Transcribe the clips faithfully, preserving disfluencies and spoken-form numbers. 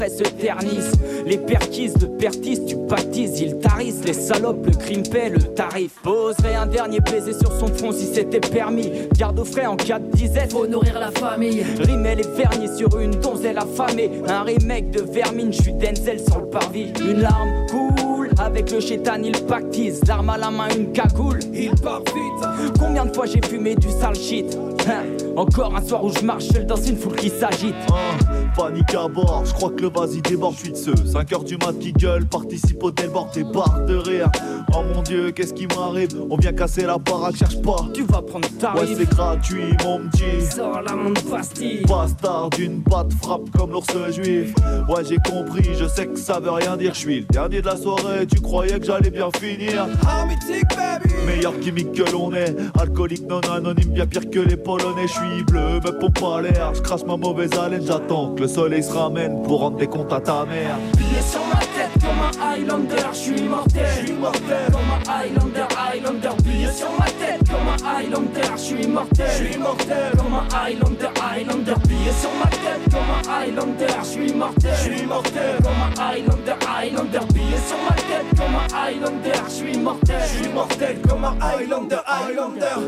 se ternissent. Les perquises de pertis, tu baptises, ils tarissent. Les salopes, le crime paie le tarif. Poserait un dernier baiser sur son front si c'était permis. Garde au frais en cas de disette, faut nourrir la famille. Rimel et vernis sur une donzelle affamée. Un remake de Vermine, j'suis Denzel sur le parvis. Une larme coule, avec le chétan il pactise. L'arme à la main, une cagoule, il part vite. Combien de fois j'ai fumé du sale shit, hein? Encore un soir où je marche seul dans une foule qui s'agite. Ah, panique à bord, je crois que le vas-y déborde, je suis de ceux cinq heures du mat qui gueule, participe au débord, t'es barre de rire. Oh mon dieu, qu'est-ce qui m'arrive? On vient casser la baraque, cherche pas. Tu vas prendre ta ouais, c'est gratuit, mon petit. Sors la montre pastille. Bastard d'une patte frappe comme l'ours juif. Ouais, j'ai compris, je sais que ça veut rien dire. Je suis le dernier de la soirée, tu croyais que j'allais bien finir. Ah, mythique, baby. Meilleur chimique que l'on est. Alcoolique non anonyme, bien pire que les Polonais. Je suis bleu, me pompe pas l'air. Je crache ma mauvaise haleine, j'attends que le soleil se ramène pour rendre des comptes à ta mère. Billet sur ma tête comme un Highlander, je suis immortel. Je suis immortel comme un Highlander, Highlander. Billet sur ma tête comme un Highlander, je suis immortel. Je suis immortel comme un Highlander, Highlander. Billet sur ma tête comme un Highlander, je suis immortel. Je suis immortel comme un Highlander, Highlander. Billet sur ma tête comme un Highlander, je suis immortel. Je suis immortel comme un Highlander, Highlander.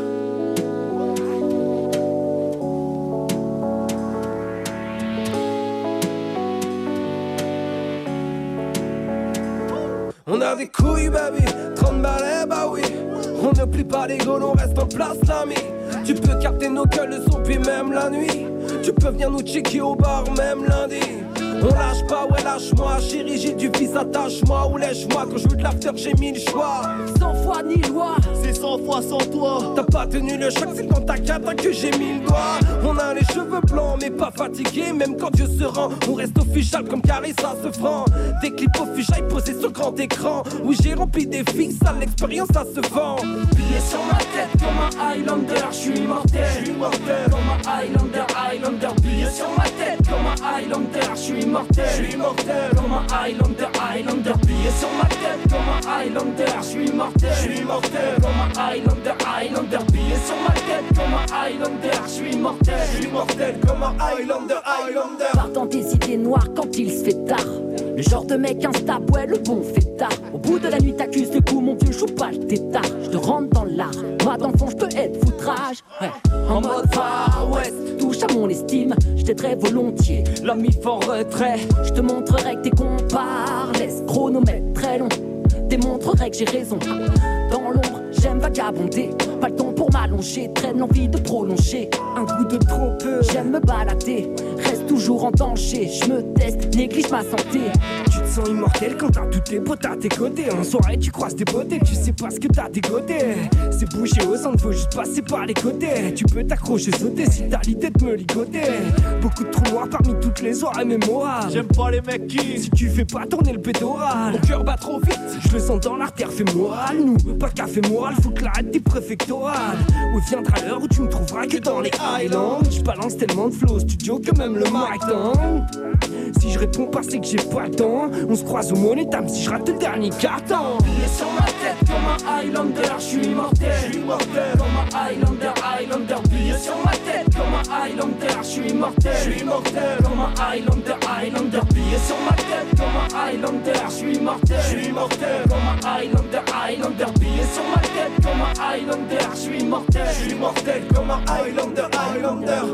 On a des couilles, baby, trente balais, bah oui. On ne plie pas les gaules, on reste en place, l'ami. Tu peux capter nos gueules le son, puis même la nuit. Tu peux venir nous checker au bar, même lundi. On lâche pas, ouais lâche-moi, chérie j'ai du fils, attache-moi ou lèche-moi. Quand je veux de l'after j'ai mille choix. Sans foi ni loi, c'est cent fois sans toi. T'as pas tenu le choc, c'est quand t'as quatre que j'ai mis le doigt. On a les cheveux blancs mais pas fatigués, même quand Dieu se rend. On reste official comme Carissa se franc. Des clips officiels posés sur grand écran, où j'ai rempli des fixes, ça l'expérience ça se vend. Billet sur ma tête comme un Highlander, je suis immortel. Je suis immortel comme un Highlander, Highlander. Billet sur ma tête comme un Highlander, je suis immortel. Je suis immortel comme un Highlander, Highlander. Billet sur ma tête comme un Highlander, je suis immortel. Je suis immortel comme un Highlander, Highlander. Billet sur ma tête comme un Highlander, je suis immortel. Je suis immortel comme un Highlander, Highlander. Partant des idées noires quand il se fait tard. Le genre de mec instable, ouais le bon fait tard. Au bout de la nuit t'accuses le coup, mon vieux joue pas le tétard. Je te rentre dans l'art, moi dans le fond je peux être foutrage, ouais. En mode Far West, touche à mon estime, je t'aiderai volontiers. L'homme il fait en retrait, je te montrerai que tes compars laisse chronomètre très long. Démontrerai que j'ai raison. Dans l'ombre, j'aime vagabonder. Pas le temps pour m'allonger, traîne l'envie de prolonger. Un goût de trop peu, j'aime me balader. Reste toujours en danger, je me teste, néglige ma santé. Tu te sens immortel quand t'as tous tes potes à tes côtés. En soirée tu croises des beautés, tu sais pas ce que t'as dégoté. C'est bouché au centre, faut juste passer par les côtés. Tu peux t'accrocher, sauter si t'as l'idée de me ligoter. Beaucoup de trous noirs parmi toutes les soirées mémorables. J'aime pas les mecs qui, si tu fais pas tourner le pétoral, mon cœur bat trop vite, je le sens dans l'artère fémorale. Nous, pas café moral, faut que l'arrête des préfectorales. Où viendra l'heure où tu me trouveras que dans les Highlands. Je balance tellement de flow studio que même le mic tend. Si je réponds pas c'est que j'ai pas le temps. On se croise au Money Time si je rate le dernier carton. Billet sur ma tête comme un Highlander, je suis immortel. Je suis immortel comme un Highlander, Highlander. Billet sur ma tête comme un Highlander, je suis immortel. Je suis immortel comme un Highlander, Highlander. Billet sur ma tête comme un Highlander, je suis immortel. Je suis immortel comme un Highlander, Highlander. Billet sur ma tête comme un Highlander, je suis immortel. Je suis immortel comme un Highlander, Highlander.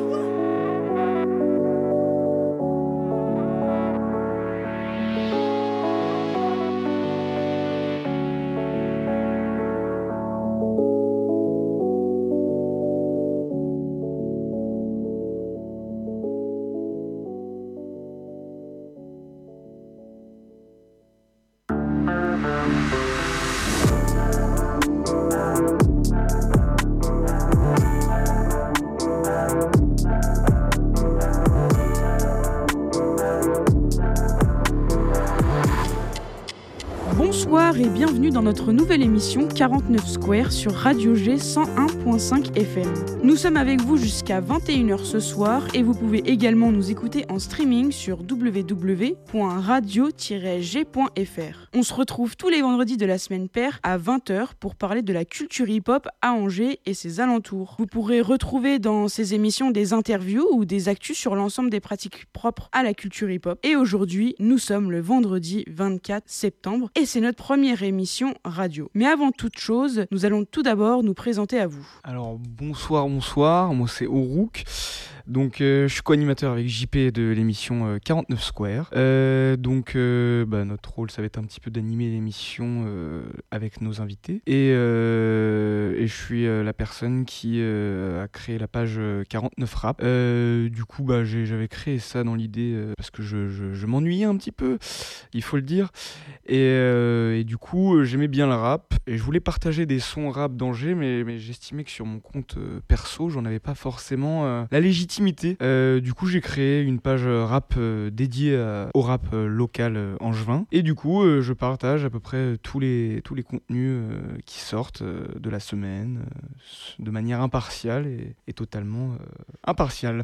Bonsoir et bienvenue dans notre nouvelle émission quarante-neuf Square sur Radio G cent un virgule cinq F M. Nous sommes avec vous jusqu'à vingt et une heures ce soir et vous pouvez également nous écouter en streaming sur w w w point radio tiret g point f r. On se retrouve tous les vendredis de la semaine paire à vingt heures pour parler de la culture hip-hop à Angers et ses alentours. Vous pourrez retrouver dans ces émissions des interviews ou des actus sur l'ensemble des pratiques propres à la culture hip-hop. Et aujourd'hui, nous sommes le vendredi vingt-quatre septembre et c'est notre première émission radio. Mais avant toute chose, nous allons tout d'abord nous présenter à vous. Alors bonsoir, bonsoir, moi c'est Orouk. Donc euh, je suis co-animateur avec J P de l'émission euh, quarante-neuf Square. Euh, donc euh, bah, notre rôle ça va être un petit peu d'animer l'émission euh, avec nos invités. Et, euh, et je suis euh, la personne qui euh, a créé la page euh, quarante-neuf Rap. Euh, du coup bah, j'ai, j'avais créé ça dans l'idée euh, parce que je, je, je m'ennuyais un petit peu, il faut le dire. Et, euh, et du coup j'aimais bien le rap et je voulais partager des sons rap d'Angers, mais, mais j'estimais que sur mon compte euh, perso j'en avais pas forcément euh, la légitimité. Euh, du coup j'ai créé une page rap euh, dédiée à, au rap euh, local euh, angevin et du coup euh, je partage à peu près tous les, tous les contenus euh, qui sortent euh, de la semaine euh, de manière impartiale et, et totalement euh, impartiale.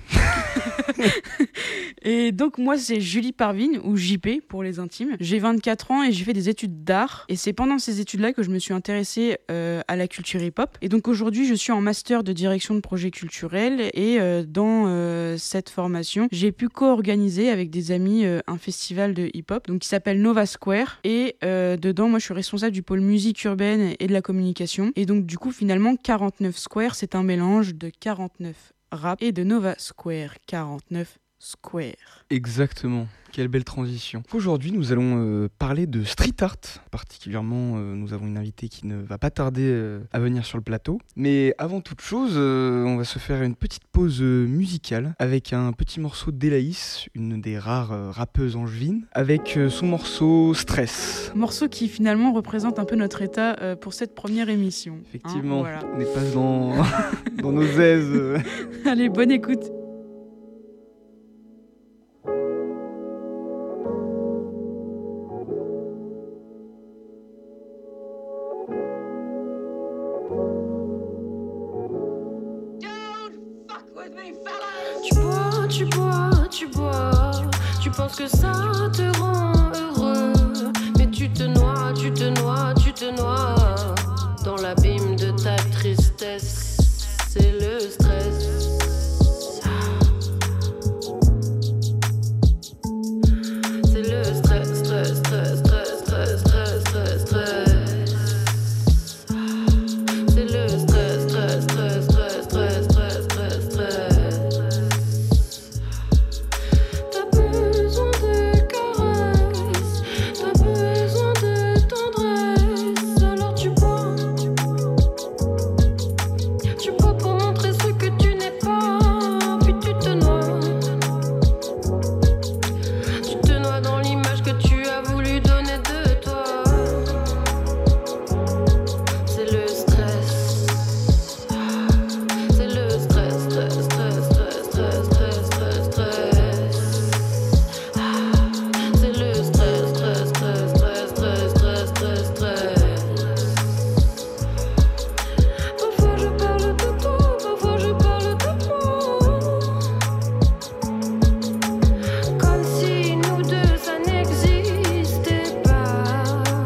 Et donc moi c'est Julie Parvin ou J P pour les intimes. J'ai vingt-quatre ans et j'ai fait des études d'art et c'est pendant ces études-là que je me suis intéressée euh, à la culture hip-hop. Et donc aujourd'hui je suis en master de direction de projet culturel et euh, dans euh, cette formation j'ai pu co-organiser avec des amis euh, un festival de hip-hop donc qui s'appelle Nova Square et euh, dedans moi je suis responsable du pôle musique urbaine et de la communication. Et donc du coup finalement quarante-neuf Square c'est un mélange de quarante-neuf rap et de Nova Square quarante-neuf Square. Exactement, quelle belle transition. Aujourd'hui nous allons euh, parler de street art, particulièrement euh, nous avons une invitée qui ne va pas tarder euh, à venir sur le plateau. Mais avant toute chose, euh, on va se faire une petite pause euh, musicale avec un petit morceau d'Elaïs, une des rares euh, rappeuses angevines, avec euh, son morceau Stress. Morceau qui finalement représente un peu notre état euh, pour cette première émission. Effectivement, hein, voilà. On n'est pas dans, dans nos aises. Allez, bonne écoute. Tu bois, tu bois, tu bois, tu penses que ça te rend heureux, mais tu te noies, tu te noies, tu te noies dans l'abîme de ta tristesse, c'est le stress. C'est le stress, stress, stress, stress, stress, stress, stress, stress. C'est le stress, stress, stress, stress, stress, stress, stress, stress. T'as besoin de caresses, t'as besoin de tendresse, alors tu bois. Tu bois pour montrer ce que tu n'es pas, puis tu te noies. Tu te noies dans l'image que tu as voulu donner de toi. C'est le stress. C'est le stress, stress, stress, stress, stress, stress, stress, stress. C'est le stress, stress, stress, stress, stress, stress, stress, stress. Parfois je parle de toi, parfois je parle de moi, comme si nous deux ça n'existait pas,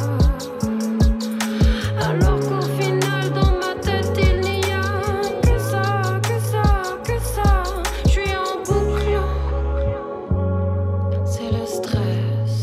alors qu'au final dans ma tête il n'y a que ça, que ça, que ça. Je suis en boucle. C'est le stress.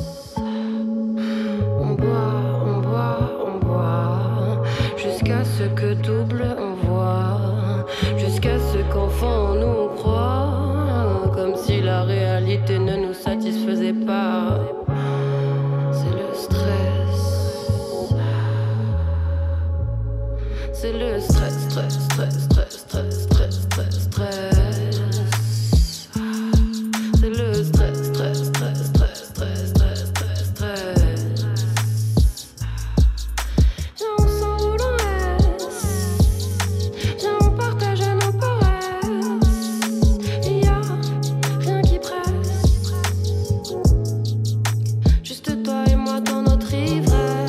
On boit, on boit, on boit, jusqu'à ce que double on voit, jusqu'à ce qu'enfant on nous croit, comme si la réalité ne nous satisfaisait pas. C'est le stress. C'est le stress, stress, stress, stress, stress, stress, stress, stress. C'est le stress, stress, stress, stress, stress, stress, stress, stress. Viens, on s'enroule en S. Viens, on partage nos paresses. Y a rien qui presse. Juste toi et moi dans notre ivresse.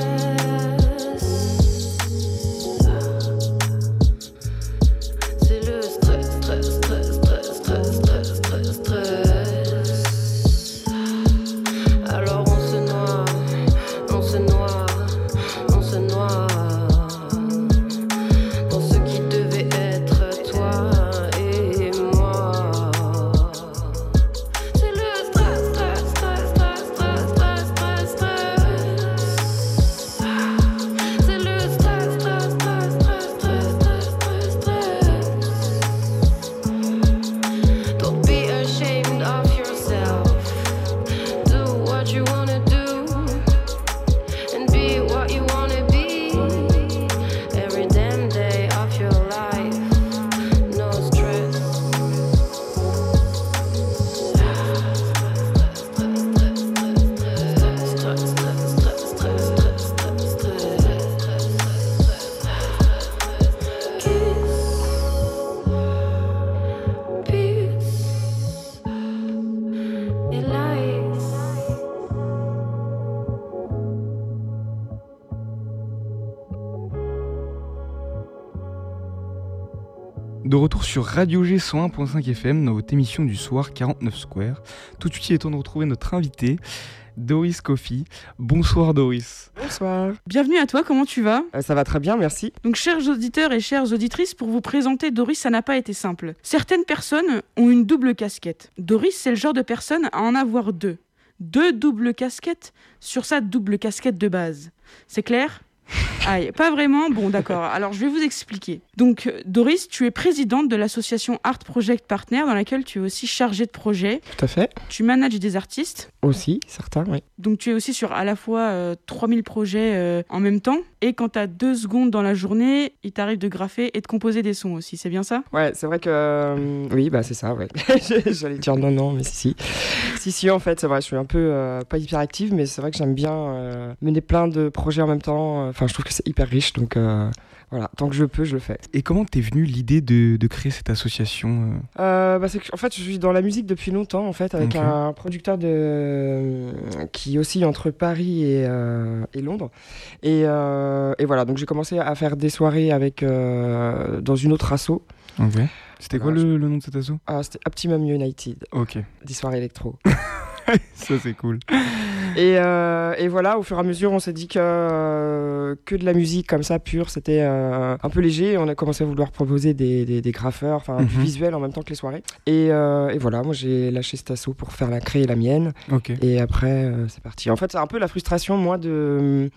De retour sur Radio G cent un point cinq F M dans votre émission du soir quarante-neuf Square. Tout de suite, il est temps de retrouver notre invité, Doris Coffey. Bonsoir Doris. Bonsoir. Bienvenue à toi, comment tu vas ? euh, Ça va très bien, merci. Donc chers auditeurs et chères auditrices, pour vous présenter Doris, ça n'a pas été simple. Certaines personnes ont une double casquette. Doris, c'est le genre de personne à en avoir deux. Deux doubles casquettes sur sa double casquette de base. C'est clair ? Aïe, pas vraiment. Bon, d'accord. Alors, je vais vous expliquer. Donc, Doris, tu es présidente de l'association Art Project Partner, dans laquelle tu es aussi chargée de projet. Tout à fait. Tu manages des artistes. Aussi, certains, oui. Donc, tu es aussi sur à la fois euh, trois mille projets euh, en même temps. Et quand tu as deux secondes dans la journée, il t'arrive de graffer et de composer des sons aussi. C'est bien ça ? Ouais, c'est vrai que... Euh, oui, bah c'est ça, ouais. J'allais dire non, non, mais si, si. Si, si, en fait, c'est vrai, je suis un peu... Euh, pas hyper active, mais c'est vrai que j'aime bien euh, mener plein de projets en même temps. Enfin, je trouve que c'est hyper riche, donc... Euh, Voilà, tant que je peux, je le fais. Et comment t'es venue l'idée de, de créer cette association euh... Euh, bah c'est que, en fait, je suis dans la musique depuis longtemps, en fait, avec okay. un producteur de... qui oscille entre Paris et, euh, et Londres. Et, euh, et voilà, donc j'ai commencé à faire des soirées avec, euh, dans une autre asso. Ok. C'était voilà, quoi le, je... le nom de cette asso ? Ah, c'était Optimum United. Ok. Des soirées électro. Ça, c'est cool. Et, euh, et voilà, au fur et à mesure, on s'est dit que, euh, que de la musique comme ça, pure, c'était euh, un peu léger. On a commencé à vouloir proposer des, des, des graffeurs, enfin mm-hmm. du visuel en même temps que les soirées. Et, euh, et voilà, moi j'ai lâché cet assaut pour faire la créer la mienne. Okay. Et après, euh, c'est parti. En fait, c'est un peu la frustration, moi, de...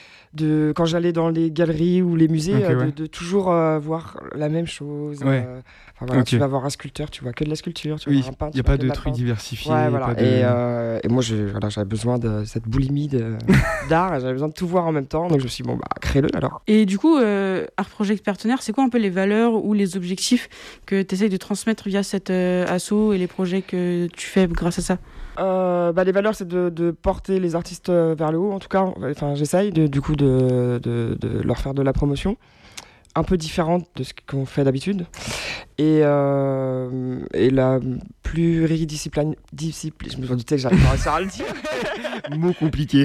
de quand j'allais dans les galeries ou les musées, okay, euh, ouais. de, de toujours euh, voir la même chose. Ouais. Euh, enfin, voilà, okay. Tu vas voir un sculpteur, tu vois que de la sculpture. Tu oui, vois un peintre, il n'y a pas de trucs diversifiés. Ouais, voilà. De... Et, euh, et moi, j'ai, voilà, j'avais besoin de cette boulimie de, d'art, j'avais besoin de tout voir en même temps, donc je me suis dit, bon, bah, crée-le alors. Et du coup, euh, Art Project Partner, c'est quoi un peu les valeurs ou les objectifs que tu essayes de transmettre via cet euh, asso et les projets que tu fais grâce à ça ? Euh, bah, les valeurs, c'est de, de porter les artistes vers le haut, en tout cas. Enfin, j'essaye de, du coup de, de, de leur faire de la promotion, un peu différente de ce qu'on fait d'habitude. Et, euh, et la pluridiscipline... Discipline, je me doutais que j'arrive pas à réussir à le dire. Mot compliqué.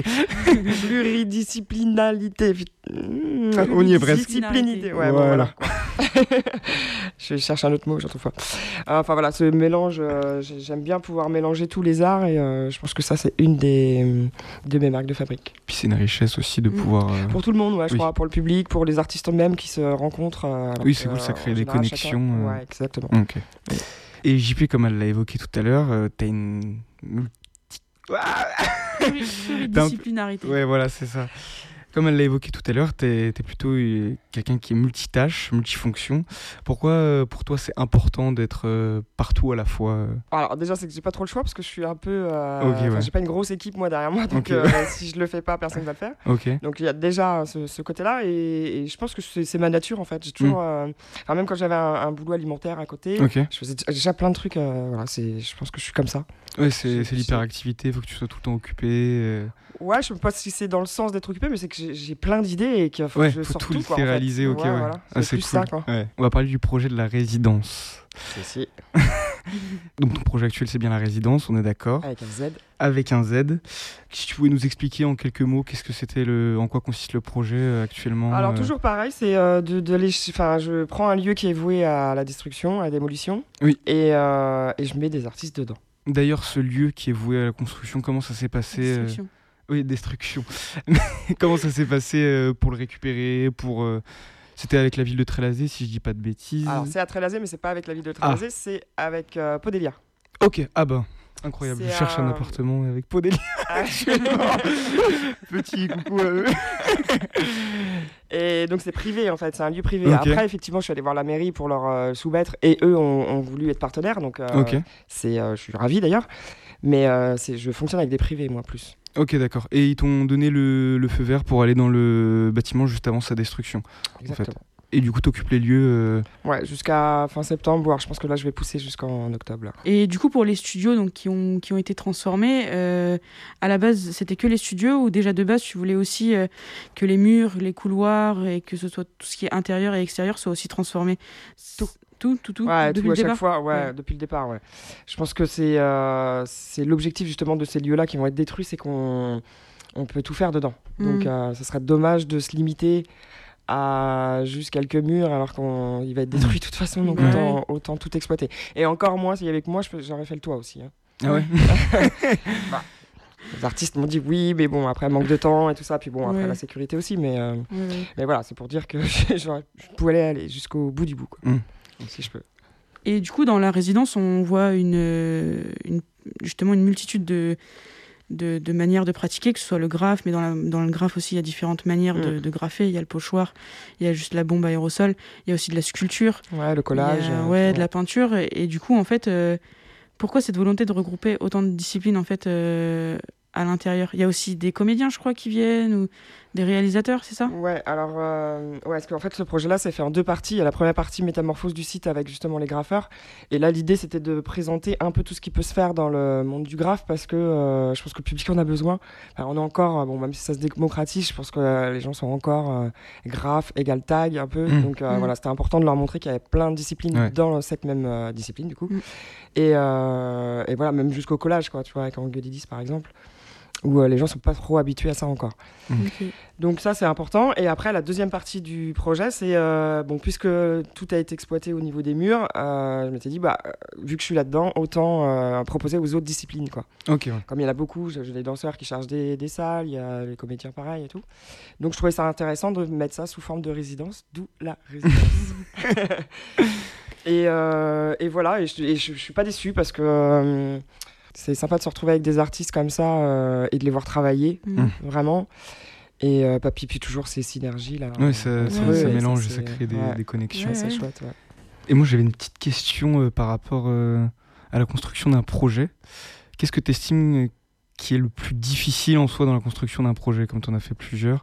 Pluridisciplinalité. On y est presque. Disciplinité, ouais, voilà. Bon, voilà. Je cherche un autre mot, j'en trouve pas. Enfin voilà, ce mélange, euh, j'aime bien pouvoir mélanger tous les arts et euh, je pense que ça, c'est une des, de mes marques de fabrique. Puis c'est une richesse aussi de pouvoir... Euh... Pour tout le monde, ouais, je oui. crois, pour le public, pour les artistes eux-mêmes qui se rencontrent. Euh, oui, c'est cool, ça crée des général, connexions. Chacun... Euh... Ouais, exactement. Okay. Et J P, comme elle l'a évoqué tout à l'heure, euh, t'as une... Pluridisciplinarité. Ouais, voilà, c'est ça. Comme elle l'a évoqué tout à l'heure, t'es, t'es plutôt euh, quelqu'un qui est multitâche, multifonction. Pourquoi, euh, pour toi, c'est important d'être euh, partout à la fois euh... Alors déjà, c'est que j'ai pas trop le choix parce que je suis un peu... Euh, okay, ouais. J'ai pas une grosse équipe, moi, derrière moi. Donc okay. euh, si je le fais pas, personne va le faire. Okay. Donc il y a déjà ce, ce côté-là et, et je pense que c'est, c'est ma nature, en fait. J'ai toujours... Mm. Euh, enfin, même quand j'avais un, un boulot alimentaire à côté, okay. je faisais déjà plein de trucs. Euh, voilà, c'est, je pense que je suis comme ça. Ouais, c'est, c'est l'hyperactivité, il faut que tu sois tout le temps occupé. Euh... Ouais, je sais pas si c'est dans le sens d'être occupé, mais c'est que j'ai, j'ai plein d'idées et qu'il faut ouais, que je faut sorte tout, tout, le quoi, faire en fait. réaliser, ok, ouais. ouais. Voilà. Ah, c'est, c'est plus cool. ça, quoi. Ouais. On va parler du projet de la résidence. C'est si. Donc ton projet actuel, c'est bien la résidence, on est d'accord. Avec un Z. Avec un Z. Si tu pouvais nous expliquer en quelques mots, qu'est-ce que c'était le, en quoi consiste le projet euh, actuellement ? Alors euh... toujours pareil, c'est euh, de, de les, enfin, je prends un lieu qui est voué à la destruction, à la démolition, oui. et, euh, et je mets des artistes dedans. D'ailleurs, ce lieu qui est voué à la construction, comment ça s'est passé ? Destruction. Euh... Oui, destruction. Comment ça s'est passé euh, pour le récupérer, pour euh... C'était avec la ville de Trélazé, si je dis pas de bêtises. Alors c'est à Trélazé, mais c'est pas avec la ville de Trélazé, ah. c'est avec euh, Podélia. Ok, ah bah, incroyable. C'est je cherche un... un appartement avec Podélia. Petit coucou à eux. Et donc c'est privé en fait, c'est un lieu privé. Okay. Après effectivement je suis allé voir la mairie pour leur euh, soumettre et eux ont, ont voulu être partenaires, donc euh, okay. c'est, euh, je suis ravi d'ailleurs. Mais euh, c'est, je fonctionne avec des privés moi plus. Ok, d'accord. Et ils t'ont donné le, le feu vert pour aller dans le bâtiment juste avant sa destruction. Exactement. En fait. Et du coup, t'occupes les lieux euh... Ouais, jusqu'à fin septembre, voire je pense que là, je vais pousser jusqu'en octobre. Là. Et du coup, pour les studios donc, qui, ont, qui ont été transformés, euh, à la base, c'était que les studios ou déjà de base, tu voulais aussi euh, que les murs, les couloirs et que ce soit tout ce qui est intérieur et extérieur soit aussi transformé ? Tout. Tout, tout, tout, ouais, depuis tout le à départ. chaque fois, ouais, ouais, depuis le départ, ouais. Je pense que c'est, euh, c'est l'objectif justement de ces lieux-là qui vont être détruits, c'est qu'on on peut tout faire dedans. Mmh. Donc, euh, ça serait dommage de se limiter à juste quelques murs alors qu'il va être détruit de toute façon, donc Ouais. autant, autant tout exploiter. Et encore moi, s'il y avait que moi, je- j'aurais fait le toit aussi. Hein. Ah ouais. Bah, les artistes m'ont dit oui, mais bon, après manque de temps et tout ça, puis bon, après Ouais. la sécurité aussi, mais, euh, Ouais, ouais. mais voilà, c'est pour dire que j'aurais- je pouvais aller, aller jusqu'au bout du bout, quoi. Mm. Donc, si je peux. Et du coup, dans la résidence, on voit une, euh, une- justement une multitude de, de, de manières de pratiquer, que ce soit le graphe, mais dans, la- dans le graphe aussi, il y a différentes manières de, Mm. de graffer. Il y a le pochoir, il y a juste la bombe aérosol, il y a aussi de la sculpture, Ouais, le collage. il y a, euh, ouais, ouais. de la peinture. Et, et du coup, en fait, euh, pourquoi cette volonté de regrouper autant de disciplines en fait, euh, à l'intérieur? Il y a aussi des comédiens, je crois, qui viennent, ou des réalisateurs, c'est ça? Ouais, alors, euh, ouais, parce qu'en fait, ce projet-là, c'est fait en deux parties. Il y a la première partie, métamorphose du site avec justement les graffeurs. Et là, l'idée, c'était de présenter un peu tout ce qui peut se faire dans le monde du graphe parce que euh, je pense que le public en a besoin. Enfin, on est encore, euh, bon, même si ça se démocratise, je pense que euh, les gens sont encore euh, graphe égale tag un peu. Mmh. Donc euh, Mmh. voilà, c'était important de leur montrer qu'il y avait plein de disciplines Ouais. dans cette même euh, discipline, du coup. Mmh. Et, euh, et voilà, même jusqu'au collage, quoi, tu vois, avec Anguedidis, par exemple, où euh, les gens sont pas trop habitués à ça encore. Ok. Donc ça, c'est important. Et après, la deuxième partie du projet, c'est, euh, bon, puisque tout a été exploité au niveau des murs, euh, je m'étais dit, bah, euh, vu que je suis là-dedans, autant euh, proposer aux autres disciplines, quoi. Ok. Ouais. Comme il y en a beaucoup, j'ai j'ai des danseurs qui chargent des, des salles, il y a les comédiens pareil et tout. Donc je trouvais ça intéressant de mettre ça sous forme de résidence, d'où la résidence. et, euh, et voilà, et je, et je, je suis pas déçue parce que euh, c'est sympa de se retrouver avec des artistes comme ça euh, et de les voir travailler, Mmh. vraiment. Et euh, puis, puis toujours ces synergies là. Ouais, ça, ça, Ouais, ça ouais, mélange, ça, ça, c'est- crée des, ouais. des connexions. Ouais, c'est ouais. chouette, ouais. Et moi, j'avais une petite question euh, par rapport euh, à la construction d'un projet. Qu'est-ce que tu estimes qui est le plus difficile en soi dans la construction d'un projet, comme tu en as fait plusieurs?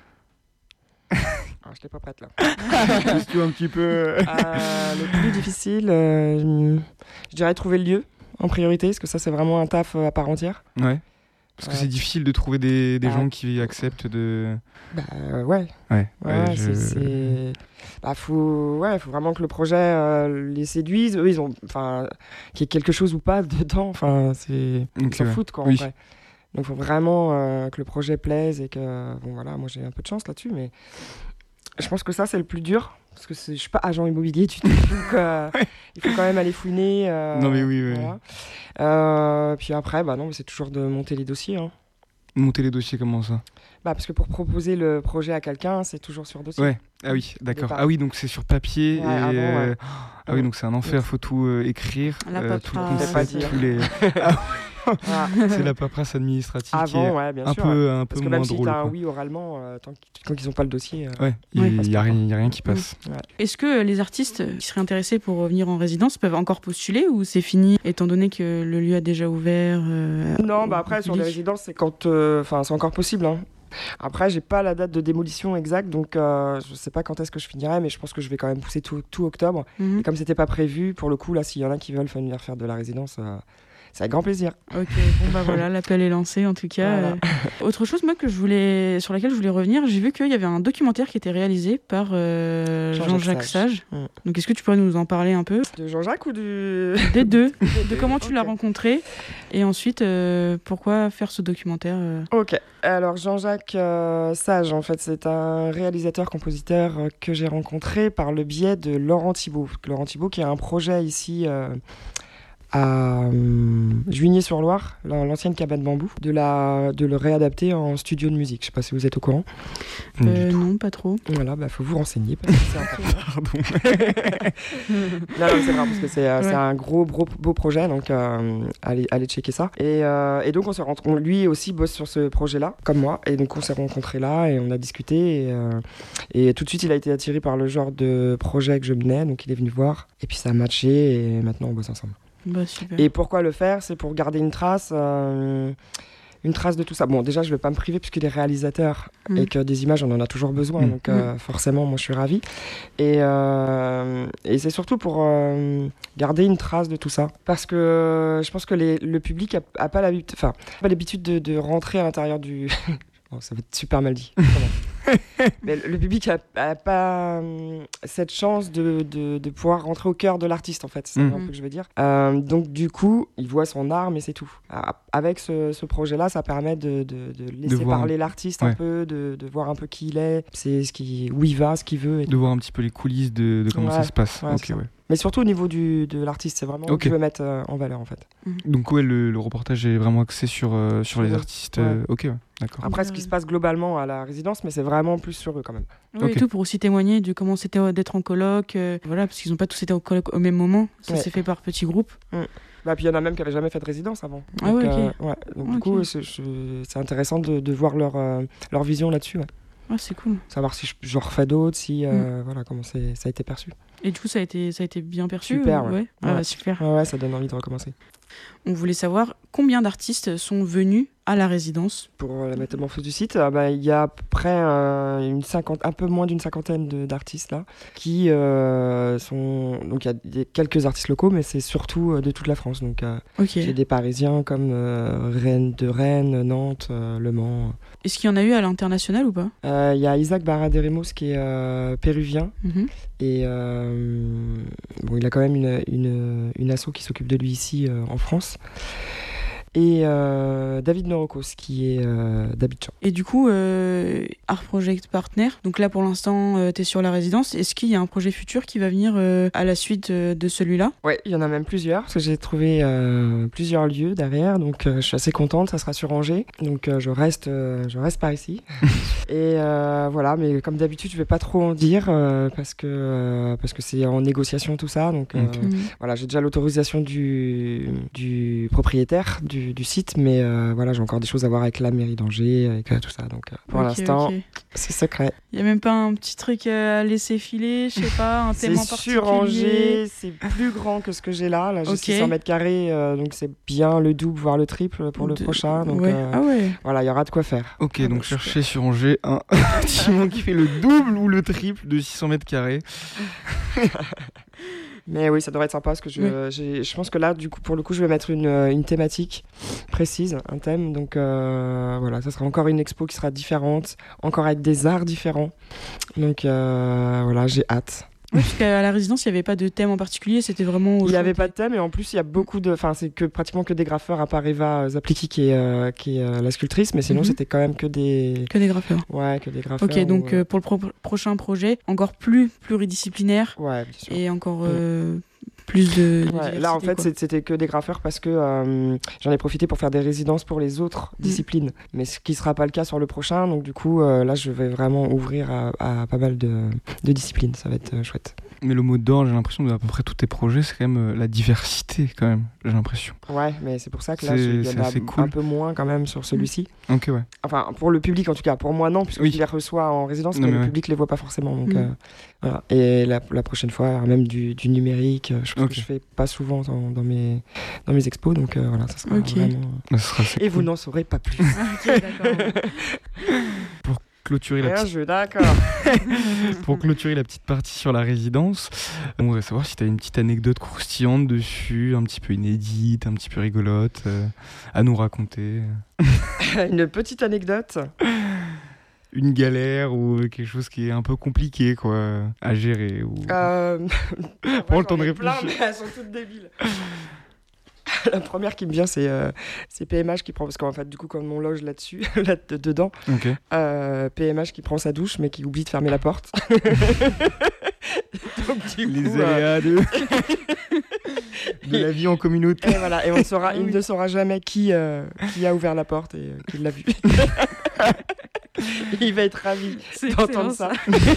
Alors, je l'ai pas prête là. Question un petit peu. Euh, le plus difficile, euh, je dirais trouver le lieu en priorité, parce que ça c'est vraiment un taf euh, à part entière. Ouais. Parce que Ouais. c'est difficile de trouver des, des Bah, gens qui acceptent de. Bah euh, ouais. Ouais. Ouais, ouais, ouais, je- c'est, c'est- Bah, faut... Ouais, faut vraiment que le projet euh, les séduise. Eux, ils ont. Enfin, qu'il y ait quelque chose ou pas dedans. Enfin, c'est. Ils Ok, s'en ouais. foutent, quoi, Oui. en vrai. Donc, faut vraiment euh, que le projet plaise et que. Bon, voilà, moi, j'ai un peu de chance là-dessus, mais. Je pense que ça, c'est le plus dur. Parce que c'est... je suis pas agent immobilier du tout. Donc, euh, il faut quand même aller fouiner. euh, Non, mais oui, oui. voilà. Euh, puis après, bah non, mais c'est toujours de monter les dossiers. Hein. Monter les dossiers, comment ça? Bah, parce que pour proposer le projet à quelqu'un, c'est toujours sur dossier. Ouais. Ah oui, d'accord. départ. Ah oui, donc c'est sur papier. Ouais, et... avant, ouais. Ah oui, donc c'est un enfer, faut tout euh, écrire. La euh, tout le paperasse. concept, Pas dire. tous les... Voilà. c'est la paperasse administrative qui est Avant, ouais, bien un sûr. peu, un peu Parce que moins même si drôle. tu as un quoi. oui oralement, euh, tant qu'ils- tant qu'ils n'ont pas le dossier. euh, Ouais, il Ouais, n'y parce a, que- rien- y a rien qui passe. Est-ce que les artistes qui seraient intéressés pour revenir en résidence peuvent encore postuler ou c'est fini étant donné que le lieu a déjà ouvert euh, Non, au bah après, sur les public? résidences, c'est quand. euh, Enfin, c'est encore possible. Hein. Après, j'ai pas la date de démolition exacte, donc euh, je sais pas quand est-ce que je finirai, mais je pense que je vais quand même pousser tout, tout octobre. Mhm. Et comme c'était pas prévu, pour le coup, là, s'il y en a qui veulent venir faire de la résidence, euh, c'est avec grand plaisir. Ok, bon bah voilà, l'appel est lancé en tout cas. Voilà. Euh, autre chose moi que je voulais, sur laquelle je voulais revenir, j'ai vu qu'il y avait un documentaire qui était réalisé par euh, Jean-Jacques Jean-Jacques Sage. Sage. Mm. Donc est-ce que tu pourrais nous en parler un peu De Jean-Jacques ou du. des deux, de comment tu l'as Ok. rencontré et ensuite euh, pourquoi faire ce documentaire euh, Ok, alors Jean-Jacques euh, Sage, en fait, c'est un réalisateur-compositeur euh, que j'ai rencontré par le biais de Laurent Thibault. Laurent Thibault qui a un projet ici euh, à euh, Juigné-sur-Loire, la- l'ancienne cabane bambou, de, la, de le réadapter en studio de musique. Je sais pas si vous êtes au courant. euh, Non, pas trop. Voilà, bah faut vous renseigner parce que c'est important. Non, non, c'est vrai parce que c'est euh, Ouais. c'est un gros, gros beau projet, donc euh, allez, allez checker ça. Et, euh, et donc on s'est rencontrés, lui aussi bosse sur ce projet-là, comme moi, et donc on s'est rencontrés là et on a discuté et, euh, et tout de suite il a été attiré par le genre de projet que je menais, donc il est venu voir et puis ça a matché et maintenant on bosse ensemble. Bah super. Et pourquoi le faire? C'est pour garder une trace. euh, Une trace de tout ça. Bon, déjà, je ne vais pas me priver puisqu'il est réalisateur Mm. et que des images, on en a toujours besoin. Mm. Donc, euh, forcément, moi, je suis ravie. Et, euh, et c'est surtout pour euh, garder une trace de tout ça. Parce que euh, je pense que les, le public n'a pas l'habitude enfin, pas l'habitude de, de rentrer à l'intérieur du... Bon, ça va être super mal dit. Pardon. Mais le public a, a pas euh, cette chance de, de, de pouvoir rentrer au cœur de l'artiste, en fait. C'est Mm. un peu que je veux dire. Euh, donc, du coup, il voit son art, mais c'est tout. Ah, avec ce, ce projet-là, ça permet de, de, de laisser voir parler un- l'artiste ouais. un peu, de, de voir un peu qui il est, c'est ce qui, où il va, ce qu'il veut. Et De voir un petit peu les coulisses de, de comment Ouais, ça se passe. ouais, Ok, c'est ça. ouais. Mais surtout au niveau du, de l'artiste, c'est vraiment Ok. ce que je veux mettre euh, en valeur, en fait. Donc ouais, le, le reportage est vraiment axé sur, euh, sur les Ouais. artistes. euh, Ok, ouais, d'accord. Après, ce qui se passe globalement à la résidence, mais c'est vraiment plus sur eux, quand même. Oui, Ok. et tout pour aussi témoigner de comment c'était euh, d'être en coloc. euh, voilà, parce qu'ils n'ont pas tous été en coloc au même moment. Ça Ouais. s'est fait par petits groupes. Bah, puis il y en a même qui n'avaient jamais fait de résidence avant. Ah Donc, ouais, ok. euh, ouais. Donc, du Ok. coup, c'est, je- c'est intéressant de, de voir leur, euh, leur vision là-dessus. Ouais. Ah, c'est cool. Savoir si je, j'en refais d'autres, si, Mm. euh, voilà, comment c'est, ça a été perçu. Et du coup, ça a été, ça a été bien perçu. Super, euh, ouais. Ah, Ouais. bah, super. Ouais, ouais, ça donne envie de recommencer. On voulait savoir combien d'artistes sont venus à la résidence. Pour euh, la métamorphose du site, euh, bah, il y a à peu près euh, une cinquante, un peu moins d'une cinquantaine de, d'artistes là, qui euh, sont. Donc il y a des, quelques artistes locaux, mais c'est surtout euh, de toute la France. Donc euh, Ok. j'ai des Parisiens comme euh, Rennes de Rennes, Nantes, euh, Le Mans. Est-ce qu'il y en a eu à l'international ou pas? Euh, Il y a Isaac Baraderemos qui est euh, péruvien. Mhm. Et euh, bon, il a quand même une, une, une asso qui s'occupe de lui ici euh, en France. Et euh, David Norokos qui est euh, d'Abidjan. Et du coup, euh, Art Project Partner, donc là pour l'instant euh, t'es sur la résidence, est-ce qu'il y a un projet futur qui va venir euh, à la suite euh, de celui-là? Ouais, il y en a même plusieurs, parce que j'ai trouvé euh, plusieurs lieux derrière, donc euh, je suis assez contente, ça sera sur Angers, donc euh, je, reste, euh, je reste par ici. Et euh, voilà, mais comme d'habitude, je vais pas trop en dire, euh, parce que, euh, parce que c'est en négociation tout ça, donc euh, Ok. Mhm. voilà, j'ai déjà l'autorisation du, du propriétaire du, du site, mais euh, voilà, j'ai encore des choses à voir avec la mairie d'Angers, avec euh, tout ça, donc euh, pour Ok, l'instant, ok. c'est secret. Il y a même pas un petit truc à laisser filer, je sais pas, un thème C'est en particulier. sur Angers, c'est plus grand que ce que j'ai là. Là, j'ai Ok. six cents mètres carrés, euh, donc c'est bien le double, voire le triple pour le De- prochain. Donc ouais. euh, Ah ouais. voilà, il y aura de quoi faire. Ok, Ah donc bah, cherchez sur Angers un bâtiment qui fait le double ou le triple de six cents mètres carrés. Mais oui, ça devrait être sympa parce que je, j'ai- je pense que là, du coup, pour le coup, je vais mettre une, euh, une thématique précise, un thème. Donc euh, voilà, ça sera encore une expo qui sera différente, encore avec des arts différents. Donc euh, voilà, j'ai hâte. Oui, parce qu'à la résidence, il n'y avait pas de thème en particulier, c'était vraiment... au Il n'y choix avait des- pas de thème et en plus il y a beaucoup de, enfin c'est que pratiquement que des graffeurs à part Eva Zapliki qui est, euh, qui est euh, la sculptrice, mais sinon Mhm. c'était quand même que des, Que des graffeurs. ouais, que des graffeurs. Ok, donc ou, euh, euh, pour le pro- prochain projet, encore plus pluridisciplinaire ouais, bien sûr. et encore euh, plus de, de Ouais, là en diversité, fait quoi. c'est- c'était que des graffeurs parce que euh, j'en ai profité pour faire des résidences pour les autres Mm. disciplines, mais ce qui sera pas le cas sur le prochain, donc du coup euh, là je vais vraiment ouvrir à, à pas mal de, de disciplines, ça va être euh, chouette. Mais le mot d'ordre, j'ai l'impression, de à peu près tous tes projets, c'est quand même euh, la diversité, quand même, j'ai l'impression. Ouais, mais c'est pour ça que là C'est- j'ai- il y c'est en a assez cool. un peu moins quand même sur celui-ci. Ok, ouais. Enfin, pour le public en tout cas, pour moi non, puisque Oui. je les reçois en résidence, Non, mais, mais le ouais. public les voit pas forcément. Donc, Mm. euh, voilà. Et la, la prochaine fois, il y aura même du, du numérique, euh, chose Ok. que je fais pas souvent dans, dans, mes, dans mes expos, donc euh, voilà, ça sera Ok. vraiment... Ça sera assez Et vous cool. n'en saurez pas plus. Ah, ok, d'accord. Clôturer la Bien petite joué, d'accord. Pour clôturer la petite partie sur la résidence, on voudrait savoir si tu as une petite anecdote croustillante dessus, un petit peu inédite, un petit peu rigolote, euh, à nous raconter. Une petite anecdote. Une galère ou quelque chose qui est un peu compliqué quoi, à gérer. Ou... Euh... Prends ouais, le temps de j'en ai plein, réfléchir. mais elles sont toutes débiles. La première qui me vient, c'est euh, c'est P M H qui prend, parce qu'en fait, du coup, comme on loge là-dessus, là de- dedans, Ok. euh, P M H qui prend sa douche, mais qui oublie de fermer la porte. Donc, du Les coup, euh, aléas de... de la vie en communauté. et voilà, et on saura, il Oui. ne saura jamais qui, euh, qui a ouvert la porte et euh, qui l'a vu. Il va être ravi C'est d'entendre excellent, ça.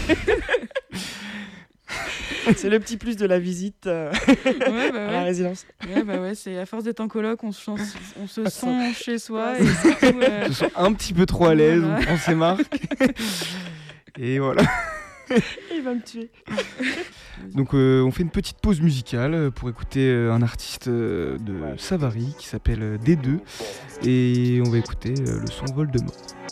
C'est le petit plus de la visite euh, Ouais, bah à la ouais. résidence. Ouais, bah ouais, c'est à force d'être en coloc, on se, sent- on se Ah, sent chez soi. Ouais, Et du coup, euh, Je me sens un petit peu trop à l'aise, Voilà. on prend ses marques. Et voilà. Il va me tuer. Donc euh, on fait une petite pause musicale pour écouter euh, un artiste euh, de Savary qui s'appelle euh, D deux. Et on va écouter euh, le son Voldemort.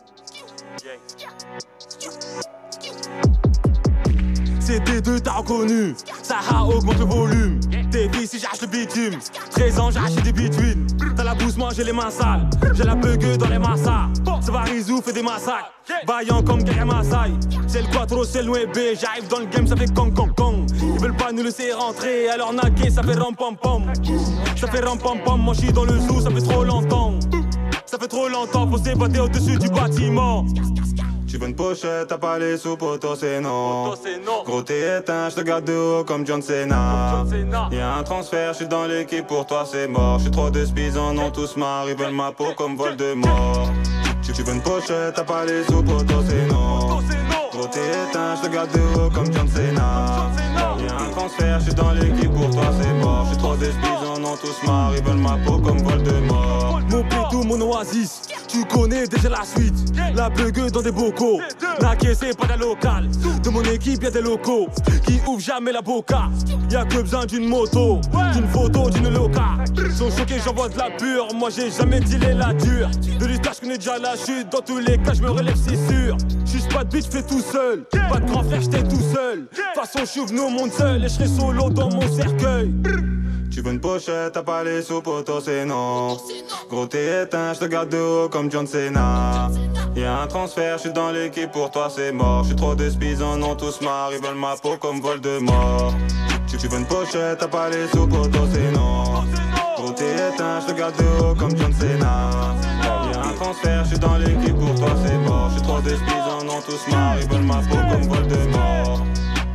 C'est D deux, t'as reconnu. Sarah augmente le volume. T'es vies si j'arrache le bitume. treize ans, j'arrache des bituines. T'as la bouse, moi j'ai les mains sales. J'ai la bugue dans les massas. Savary des oufs et des massacres. Vaillant comme Guerre Maasai. C'est le quattro, c'est le nueve. J'arrive dans le game, ça fait kong kong kong. Ils veulent pas nous laisser rentrer, alors naguer, ça fait ram pam pam. Ça fait ram pam pam, moi j'suis dans le zoo, ça fait trop longtemps. Ça fait trop longtemps, faut s'évader au-dessus du bâtiment. Tu veux une pochette, t'as pas les sous, poto c'est non. Gros t'es éteint, j'te garde de haut comme John Cena. Y'a un transfert, j'suis dans l'équipe, pour toi c'est mort. J'suis trop de spies, en ont tous marre, ils veulent ma peau comme Voldemort. Tu, tu veux une pochette, t'as pas les sous, poto c'est non. Gros t'es éteint, j'te garde de haut comme John Cena. Y'a un transfert, j'suis dans l'équipe, pour toi c'est mort. J'suis trop de spies, en ont tous marre, ils veulent ma peau comme Voldemort. Mon pétou, mon oasis, tu connais déjà la suite. La bugue dans des bocaux. Naqué, c'est pas de la locale. De mon équipe, y'a des locaux qui ouvrent jamais la boca. Y'a que besoin d'une moto, d'une photo, d'une loca. Sont choqués, j'envoie de la pure. Moi, j'ai jamais dealé la dure. De l'histoire, j'connais déjà la chute. Dans tous les cas, j'me relève, c'est sûr. J'suis pas de bitch, j'fais tout seul. Pas de grand frère, j'étais tout seul. De toute façon, j'suis venu au monde seul et j'serai solo dans mon cercueil. Tu veux une pochette, t'as pas les sous, poto, c'est non. Gros t'es éteint, j'te garde de haut comme John Cena. Y'a un transfert, j'suis dans l'équipe, pour toi c'est mort. J'suis trop de spies, en ont tous marre, ils veulent ma peau comme Voldemort. Tu, tu veux une pochette, t'as pas les sous, poto, c'est non. Gros t'es éteint, j'te garde de haut comme John Cena. Y'a un transfert, j'suis dans l'équipe, pour toi c'est mort. J'suis trop de spies, en ont tous marre, ils veulent ma peau comme Voldemort.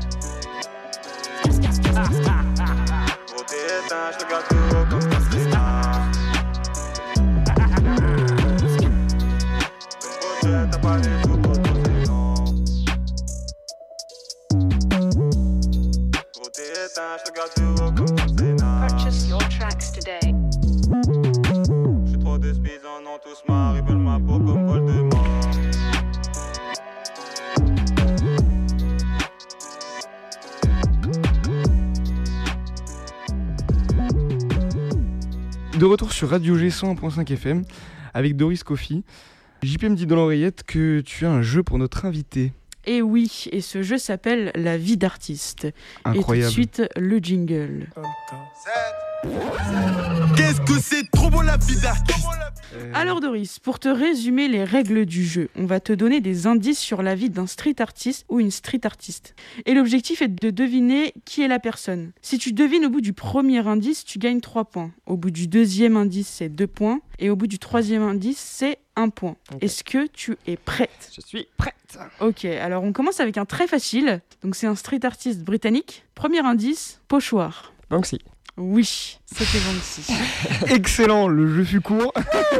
Je te garde de haut comme John Cena. Une pochette, t'as pas les sous, poto, c'est non. Gros t'es éteint, je te garde de haut comme John Cena. Purchase your tracks today. J'suis trop de spies, en ont tous marre, ils veulent ma peau comme Voldemort. De retour sur Radio G cent un point cinq F M avec Doris Kofi. J P me dit dans l'oreillette que tu as un jeu pour notre invité. Et oui, et ce jeu s'appelle La vie d'artiste. Incroyable. Et tout de suite, le jingle. Qu'est-ce que c'est trop beau la vie d'artiste. Euh... Alors Doris, pour te résumer les règles du jeu, on va te donner des indices sur la vie d'un street artiste ou une street artiste. Et l'objectif est de deviner qui est la personne. Si tu devines au bout du premier indice, tu gagnes trois points. Au bout du deuxième indice, c'est deux points. Et au bout du troisième indice, c'est un point. Okay. Est-ce que tu es prête ? Je suis prête. Ok, alors on commence avec un très facile. Donc c'est un street artiste britannique. Premier indice, pochoir. Banksy. Oui, c'était Banksy. Excellent, le jeu fut court.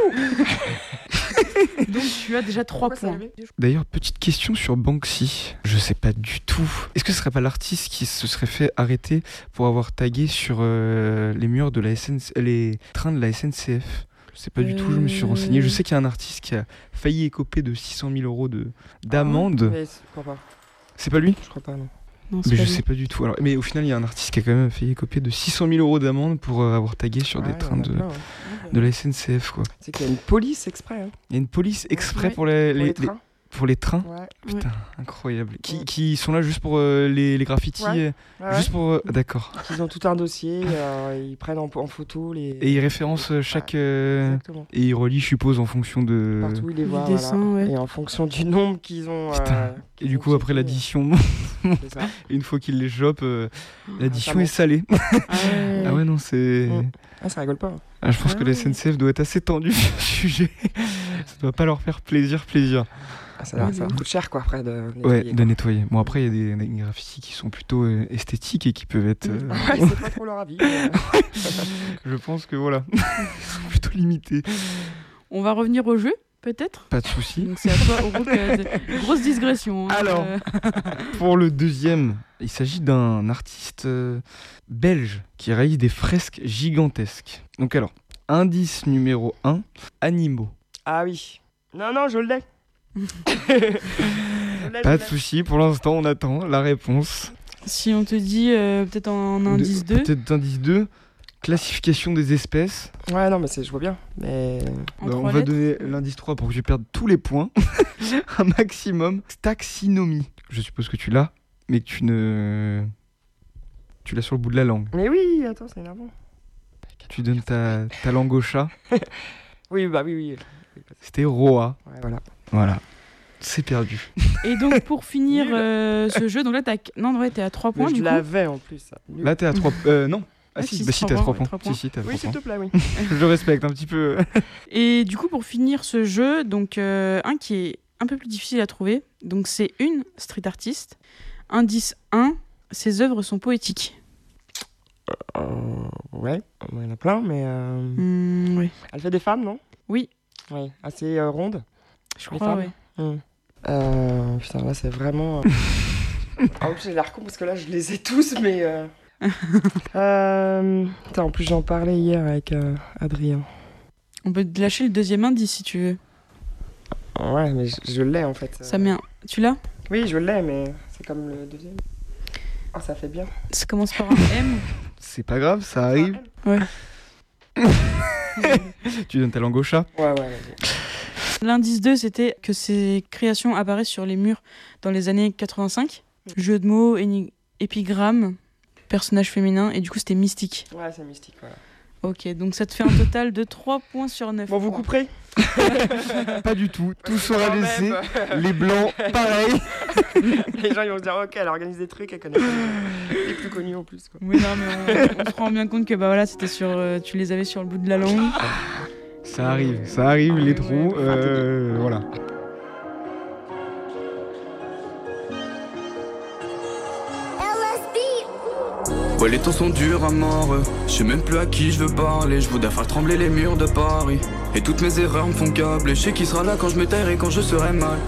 Donc tu as déjà trois points. D'ailleurs, petite question sur Banksy. Je sais pas du tout. Est-ce que ce serait pas l'artiste qui se serait fait arrêter pour avoir tagué sur euh, les murs de la S N C F, les trains de la S N C F ? Je sais pas du tout, je me suis renseigné. Je sais qu'il y a un artiste qui a failli écoper de six cent mille euros de, d'amende. Mais je crois pas. C'est pas lui ? Je crois pas, non. Non, mais je lui. sais pas du tout. Alors, mais au final, il y a un artiste qui a quand même failli écoper de six cent mille euros d'amende pour euh, avoir tagué sur ouais, des trains de, plein, ouais. de la S N C F. Quoi. C'est qu'il y a une police exprès. Hein. Il y a une police exprès ouais. pour les, pour les, les trains. Les, pour les trains ouais. Putain, ouais. incroyable. Qui, ouais. qui sont là juste pour euh, les, les graffitis ouais. Ouais. Juste pour. Euh, d'accord. Ils ont tout un dossier, euh, ils prennent en, en photo les. Et ils référencent chaque. Ouais. Euh, Exactement. Et ils relient, je suppose, en fonction de. Partout où ils les voient. Du dessin, voilà. ouais. Et en fonction du nombre qu'ils ont. Putain. Euh, et du coup, après l'addition, une fois qu'ils les chopent, euh, l'addition ah, est salée. Ah ouais. Ah ouais, non, c'est. Ah, ça rigole pas. Ah, je pense ah que la S N C F doit être assez tendue sur le sujet. Ça doit pas leur faire plaisir, plaisir. Ah, ça, ouais, ça coûte cher, quoi, après de nettoyer. Ouais, quoi. de nettoyer. Bon, après, il y a des, des graffitis qui sont plutôt euh, esthétiques et qui peuvent être. Euh... Ouais, c'est pas trop leur avis. Mais... je pense que voilà, ils sont plutôt limités. On va revenir au jeu, peut-être ? Pas de souci. Donc c'est à toi, Aurouk. Euh, grosse digression. Hein, Alors, euh... pour le deuxième, il s'agit d'un artiste euh, belge qui réalise des fresques gigantesques. Donc alors, indice numéro un, animaux. Ah oui. Non, non, je l'ai. Pas de souci, pour l'instant on attend la réponse. Si on te dit euh, peut-être en indice deux. Peut-être indice deux, classification des espèces. Ouais, non, mais c'est, je vois bien. Mais... Bah, on va donner l'indice trois pour que je perde tous les points. Un maximum. Taxinomie. Je suppose que tu l'as, mais que tu ne. Tu l'as sur le bout de la langue. Mais oui, attends, c'est énervant. Tu donnes ta, ta langue au chat. Oui, bah oui, oui. C'était Roa. Ouais, voilà. Voilà. C'est perdu. Et donc pour finir euh, ce jeu, donc là t'as non ouais t'es à trois points. Mais du je coup. l'avais en plus. Ça. Là t'es à trois. Euh, non. Ah, Ah, si, si, bah si trois t'es à trois points, points. ouais, trois Si si t'es à Oui, trois s'il te points. plaît, oui. Je respecte un petit peu. Et du coup pour finir ce jeu, donc euh, un qui est un peu plus difficile à trouver, donc c'est une street artiste. Indice un, ses œuvres sont poétiques. Euh, ouais, il y en a plein, mais. Euh... Mmh, oui. Elle fait des femmes, non? Oui. Oui, assez euh, ronde. Je les crois, femmes. ouais. Mmh. Euh, putain, là c'est vraiment. Euh... ah, j'ai l'air con parce que là je les ai tous, mais. Euh... euh... Putain, en plus j'en parlais hier avec euh, Adrien. On peut te lâcher le deuxième indice si tu veux. Ouais, mais je, je l'ai en fait. Ça met un... Tu l'as? Oui, je l'ai, mais c'est comme le deuxième. Oh, ça fait bien. Ça commence par un M. C'est pas grave, ça arrive. Ouais. Tu donnes ta langue au chat. Ouais, ouais, vas-y. L'indice deux, c'était que ces créations apparaissent sur les murs dans les années quatre-vingt-cinq. Jeu de mots, éni- épigramme, personnage féminin, et du coup c'était mystique. Ouais, c'est mystique, voilà. Ok, donc ça te fait un total de trois points sur neuf. Bon, vous couperez? Pas du tout, tout que sera quand laissé. même. Les blancs, pareil. Les gens ils vont se dire, ok, elle organise des trucs, elle connaît les plus connus en plus. Quoi. Oui, non, mais on, on se rend bien compte que bah voilà, c'était sur, euh, tu les avais sur le bout de la langue. Ça arrive, ça arrive, les Ouais, trous. ouais. Euh, voilà. Ouais, les temps sont durs à mort. Je sais même plus à qui je veux parler. Je voudrais faire trembler les murs de Paris. Et toutes mes erreurs me font câbler. Je sais qui sera là quand je me tairai, quand je serai mal.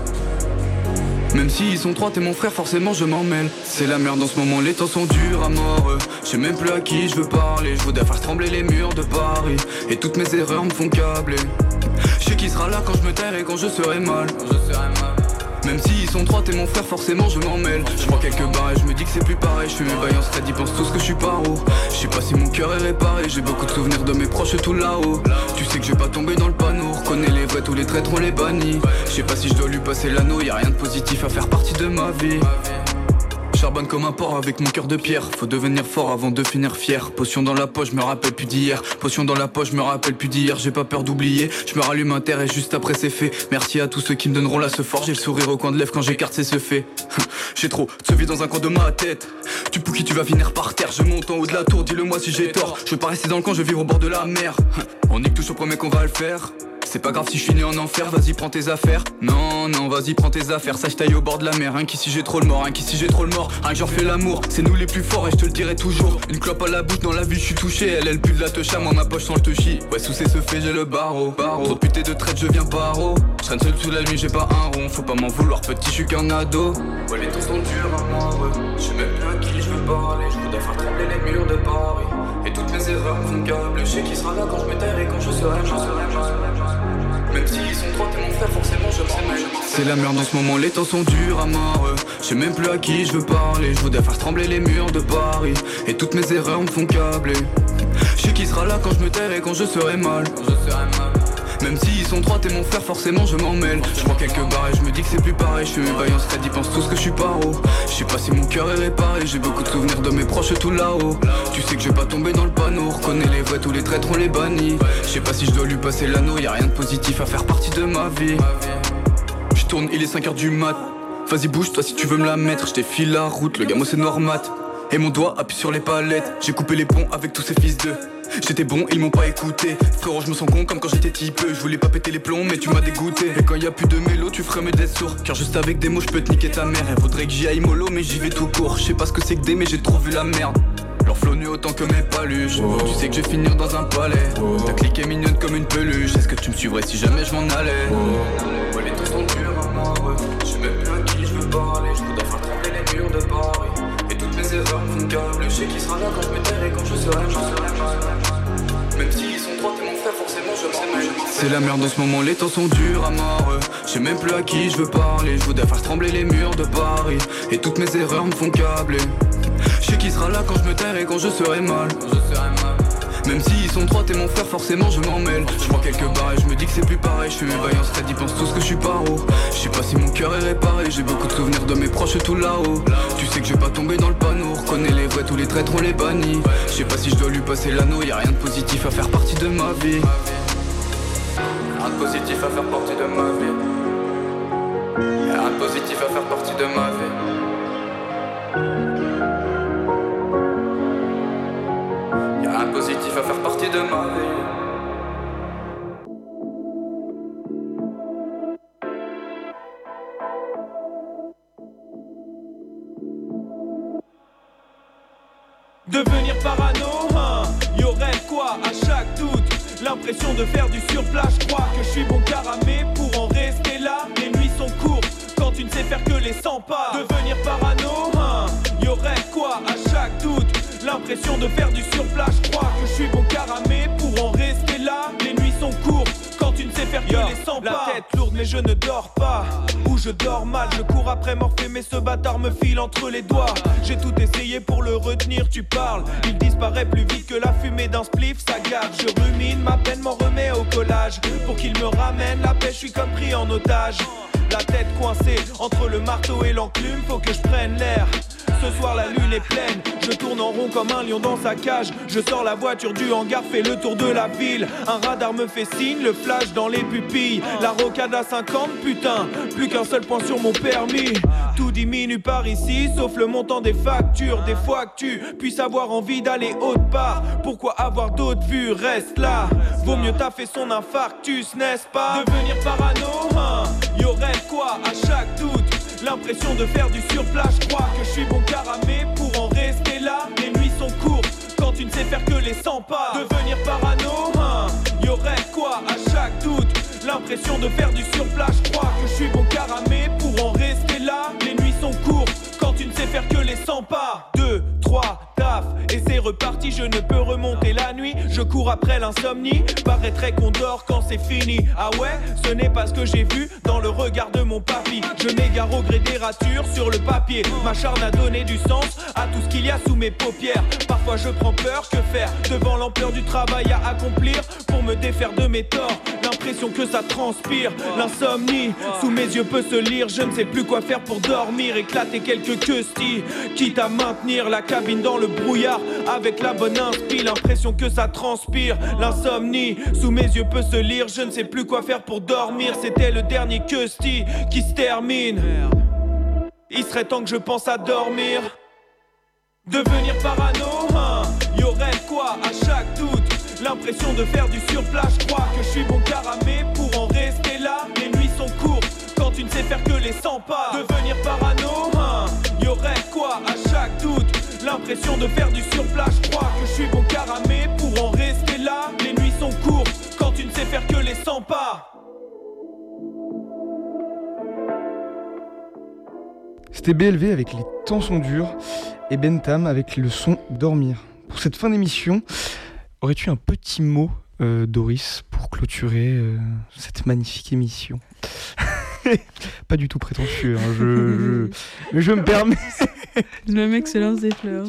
Même s'ils sont trois, t'es mon frère, forcément je m'en mêle. C'est la merde en ce moment, les temps sont durs à mort. Je sais même plus à qui je veux parler. Je voudrais faire trembler les murs de Paris. Et toutes mes erreurs me font câbler. Je sais qui sera là quand je me tairai, quand je serai mal. Quand je serai mal. Même s'ils sont trois, t'es mon frère, forcément je m'en mêle. Je prends quelques barres et je me dis que c'est plus pareil. Je fais mes bails en stade, ils pensent tous que je suis paro. Je sais pas si mon cœur est réparé. J'ai beaucoup de souvenirs de mes proches tout là-haut. Tu sais que je vais pas tomber dans le panneau. Reconnais les vrais, tous les traîtres on les bannit. Je sais pas si je dois lui passer l'anneau. Y'a rien de positif à faire partie de ma vie. Charbonne comme un porc avec mon cœur de pierre. Faut devenir fort avant de finir fier. Potion dans la poche, je me rappelle plus d'hier. Potion dans la poche, je me rappelle plus d'hier. J'ai pas peur d'oublier, je me rallume un terre et juste après c'est fait. Merci à tous ceux qui me donneront la ce fort. J'ai le sourire au coin de lèvres quand j'écarte c'est ce fait. J'ai trop de ce vide dans un coin de ma tête. Tu pour qui tu vas finir par terre. Je monte en haut de la tour, dis-le moi si j'ai tort. Je veux pas rester dans le camp, je veux vivre au bord de la mer. On nique tout, je promets qu'on va le faire. C'est pas grave si je suis né en enfer, vas-y prends tes affaires. Non, non, vas-y prends tes affaires, ça je taille au bord de la mer. Rien qu'ici j'ai trop le mort, rien qu'ici j'ai trop le mort. Rien que j'en fais l'amour, c'est nous les plus forts et je te le dirai toujours. Une clope à la bouche, dans la vie je suis touché. Elle, elle pue de la techa, moi ma poche sans je te chie. Ouais, sous c'est ce fait, j'ai le barreau. barreau. Trop de putain de traite, je viens paro. Je traîne seul sous la nuit, j'ai pas un rond. Faut pas m'en vouloir, petit, je suis qu'un ado. Ouais, les temps sont durs à mort. Je sais même plus à qui je veux parler. Je voudrais faire trembler les murs de Paris. Et toutes mes erreurs me font câbler. Je sais qui sera là quand je me tairai, quand je serai, je serai mal. Même s'ils sont trois, t'es mon frère, forcément je m'en mêle. C'est la merde en ce moment, les temps sont durs à mort. Je sais même plus à qui je veux parler. Je voudrais faire trembler les murs de Paris. Et toutes mes erreurs me font câbler. Je sais qui sera là quand je me tairai, quand je serai mal. Quand je serai mal. Même s'ils sont trois, t'es mon frère, forcément je m'en mêle. Je prends quelques barres et je me dis que c'est plus pareil. Je fais mes bails en stade, ils pensent tous que je suis paro. Je sais pas si mon cœur est réparé. J'ai beaucoup de souvenirs de mes proches tout là-haut. Tu sais que je vais pas tomber dans le panneau. Reconnais les vrais, tous les traîtres on les bannit. Je sais pas si je dois lui passer l'anneau. Y'a rien de positif à faire partie de ma vie. Je tourne, il est cinq heures du mat. Vas-y bouge toi si tu veux me la mettre. Je défile la route, le gamin c'est noir mat. Et mon doigt appuie sur les palettes. J'ai coupé les ponts avec tous ces fils de. J'étais bon, ils m'ont pas écouté. Frérot, je me sens con comme quand j'étais type. Je voulais pas péter les plombs, mais tu m'as dégoûté. Et quand y a plus de mélo, tu ferais me d'être sourd. Car juste avec des mots, je peux te niquer ta mère. Elle voudrait que j'y aille mollo, mais j'y vais tout court. Je sais pas ce que c'est que des, mais j'ai trop vu la merde. Leur flow nu autant que mes paluches. Oh. Tu sais que je vais finir dans un palais. Oh. Ta clique est mignonne comme une peluche. Est-ce que tu me suivrais si jamais je m'en allais? Oh. Ouais, les temps sont durs à mort. Je sais même plus à qui je veux parler. Je voudrais faire trembler les murs de Paris. Et toutes mes erreurs me font câbler. Je sais qui sera là quand je me tairai, quand je serai, je serai mal. Même s'ils sont trois, t'es mon frère, forcément je m'en mêle. C'est la merde en ce moment, les temps sont durs à mort. Je sais même plus à qui je veux parler. Je voudrais faire trembler les murs de Paris. Et toutes mes erreurs me font câbler. Je sais qui sera là quand je me tairai, quand je serai mal. Je serai mal. Même s'ils sont trois, t'es mon frère, forcément je m'en mêle. Je prends quelques barres et je me dis que c'est plus pareil. Je fais mes bails en stade, ils pensent tous que je suis paro. Je sais pas si mon cœur est réparé. J'ai beaucoup de souvenirs de mes proches tout là-haut. Tu sais que je vais pas tomber dans le panneau. Reconnais les vrais, tous les traîtres on les bannit. Je sais pas si je dois lui passer l'anneau. Y'a rien de positif à faire partie de ma vie. Rien de positif à faire partie de ma vie. positif à faire partie de ma vie. Y'a rien de positif à faire partie de ma vie. Devenir parano, hein, y'aurait quoi à chaque doute? L'impression de faire du surplace, je crois que je suis bon caramé pour en rester là. Les nuits sont courtes quand tu ne sais faire que les cent pas. Devenir parano, hein, y'aurait quoi à chaque doute? L'impression de faire du surplace, je crois que je suis bon caramé pour en rester là. Les nuits sont courtes quand tu ne sais faire que Yo, les cent pas. La tête lourde mais je ne dors pas. Ou je dors mal, je cours après Morphée mais ce bâtard me file entre les doigts. J'ai tout essayé pour le retenir, tu parles. Il disparaît plus vite que la fumée d'un spliff, ça gave. Je rumine, ma peine m'en remet au collage. Pour qu'il me ramène la paix, je suis comme pris en otage. La tête coincée entre le marteau et l'enclume, faut que je prenne l'air. Ce soir la lune est pleine, je tourne en rond comme un lion dans sa cage. Je sors la voiture du hangar, fais le tour de la ville. Un radar me fait signe, le flash dans les pupilles. La rocade à cinquante, putain, plus qu'un seul point sur mon permis. Tout diminue par ici, sauf le montant des factures. Des fois que tu puisses avoir envie d'aller autre part. Pourquoi avoir d'autres vues, reste là. Vaut mieux taffer son infarctus, n'est-ce pas? Devenir parano, hein, y'aurait quoi à chaque doute? L'impression de faire du surplace, je crois que je suis bon caramé pour en rester là. Les nuits sont courtes quand tu ne sais faire que les cent pas. Devenir parano, hein, y'aurait quoi à chaque doute? L'impression de faire du surplace, je crois que je suis bon caramé pour en rester là. Les nuits sont courtes quand tu ne sais faire que les cent pas. Deux, trois, taf, et c'est reparti, je ne peux remonter la nuit. Je cours après l'insomnie, paraîtrait qu'on dort quand c'est fini. Ah ouais, ce n'est pas ce que j'ai vu dans le regard de mon papy. Je m'égare au gré des ratures sur le papier. Ma charne a donné du sens à tout ce qu'il y a sous mes paupières. Parfois je prends peur, que faire devant l'ampleur du travail à accomplir pour me défaire de mes torts. L'impression que ça transpire, l'insomnie sous mes yeux peut se lire. Je ne sais plus quoi faire pour dormir, éclater quelques questies, quitte à maintenir la cabine dans le brouillard avec la bonne inspi. L'impression que ça transpire, l'insomnie sous mes yeux peut se lire. Je ne sais plus quoi faire pour dormir, c'était le dernier questie qui se termine. Il serait temps que je pense à dormir. Devenir parano, hein, y'aurait quoi à chaque doute? L'impression de faire du surplace, je crois que je suis bon caramé pour en rester là. Les nuits sont courtes quand tu ne sais faire que les cent pas. Devenir parano, hein, y'aurait quoi à chaque doute? L'impression de faire du surplace, je crois que je suis bon caramé pour en rester là. Les nuits sont courtes quand tu ne sais faire que les cent pas. C'était B L V avec Les temps sont durs et Bentham avec le son Dormir. Pour cette fin d'émission, aurais-tu un petit mot, euh, Doris, pour clôturer euh, cette magnifique émission? Pas du tout prétentieux, hein, je, je... mais je me permets. Le mec se lance des fleurs.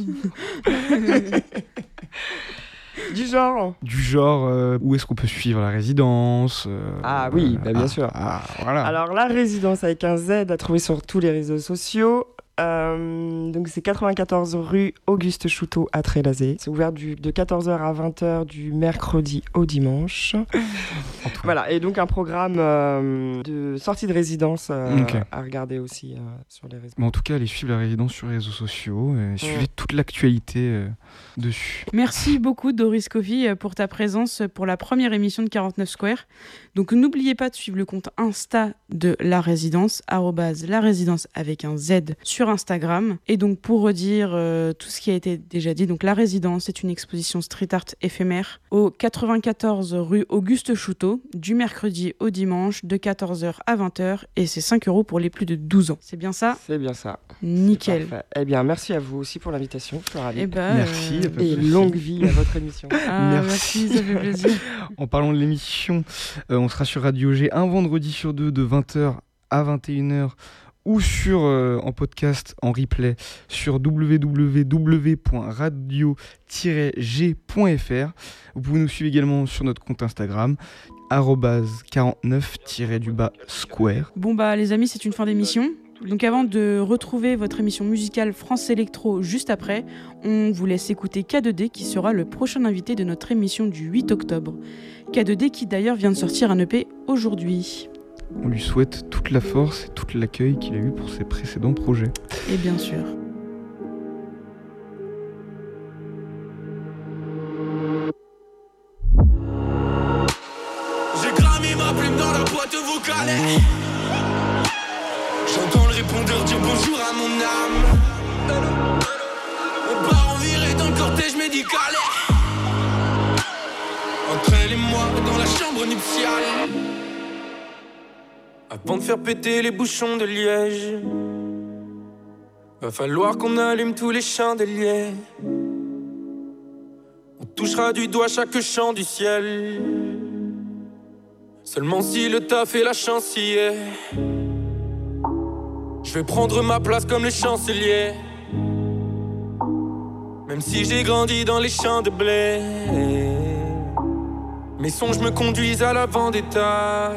Du genre Du genre, euh, où est-ce qu'on peut suivre la résidence euh, Ah oui, bah bien ah, sûr. Ah, voilà. Alors, la résidence avec un Z à trouver sur tous les réseaux sociaux. Euh, donc c'est quatre-vingt-quatorze rue Auguste Chouteau à Trélazé. C'est ouvert du, de quatorze heures à vingt heures du mercredi au dimanche. Voilà, et donc un programme euh, de sortie de résidence euh, okay. à regarder aussi euh, sur les réseaux. Mais en tout cas, allez suivre la résidence sur les réseaux sociaux et suivez ouais. toute l'actualité euh, dessus. Merci beaucoup Doris Coffey pour ta présence pour la première émission de quarante-neuf Square. Donc n'oubliez pas de suivre le compte Insta de la résidence, arrobase la résidence avec un Z sur Instagram. Et donc pour redire euh, tout ce qui a été déjà dit, donc la résidence est une exposition street art éphémère au quatre-vingt-quatorze rue Auguste Chouteau du mercredi au dimanche de quatorze heures à vingt heures et c'est cinq euros pour les plus de douze ans. C'est bien ça? C'est bien ça. Nickel. Eh bien merci à vous aussi pour l'invitation. Eh ben, merci. Euh... Et longue vie à votre émission. Ah, merci. merci, ça fait plaisir. En parlant de l'émission, euh, on sera sur Radio G un vendredi sur deux de vingt heures à vingt et une heures ou sur, euh, en podcast, en replay, sur w w w point radio tiret g point f r. Vous pouvez nous suivre également sur notre compte Instagram, arobase quarante-neuf tiret du bas square. Bon bah les amis, c'est une fin d'émission. Donc avant de retrouver votre émission musicale France Électro juste après, on vous laisse écouter K deux D qui sera le prochain invité de notre émission du huit octobre. K deux D qui d'ailleurs vient de sortir un E P aujourd'hui. On lui souhaite toute la force et tout l'accueil qu'il a eu pour ses précédents projets. Et bien sûr. J'ai cramé ma plume dans la boîte vocale. J'entends le répondeur dire bonjour à mon âme. On part en virée dans le cortège médical. Entre elle et moi dans la chambre nuptiale. Avant de faire péter les bouchons de liège, va falloir qu'on allume tous les chandeliers. On touchera du doigt chaque champ du ciel. Seulement si le taf et la chance y est. Je vais prendre ma place comme les chanceliers. Même si j'ai grandi dans les champs de blé. Mes songes me conduisent à la vendetta.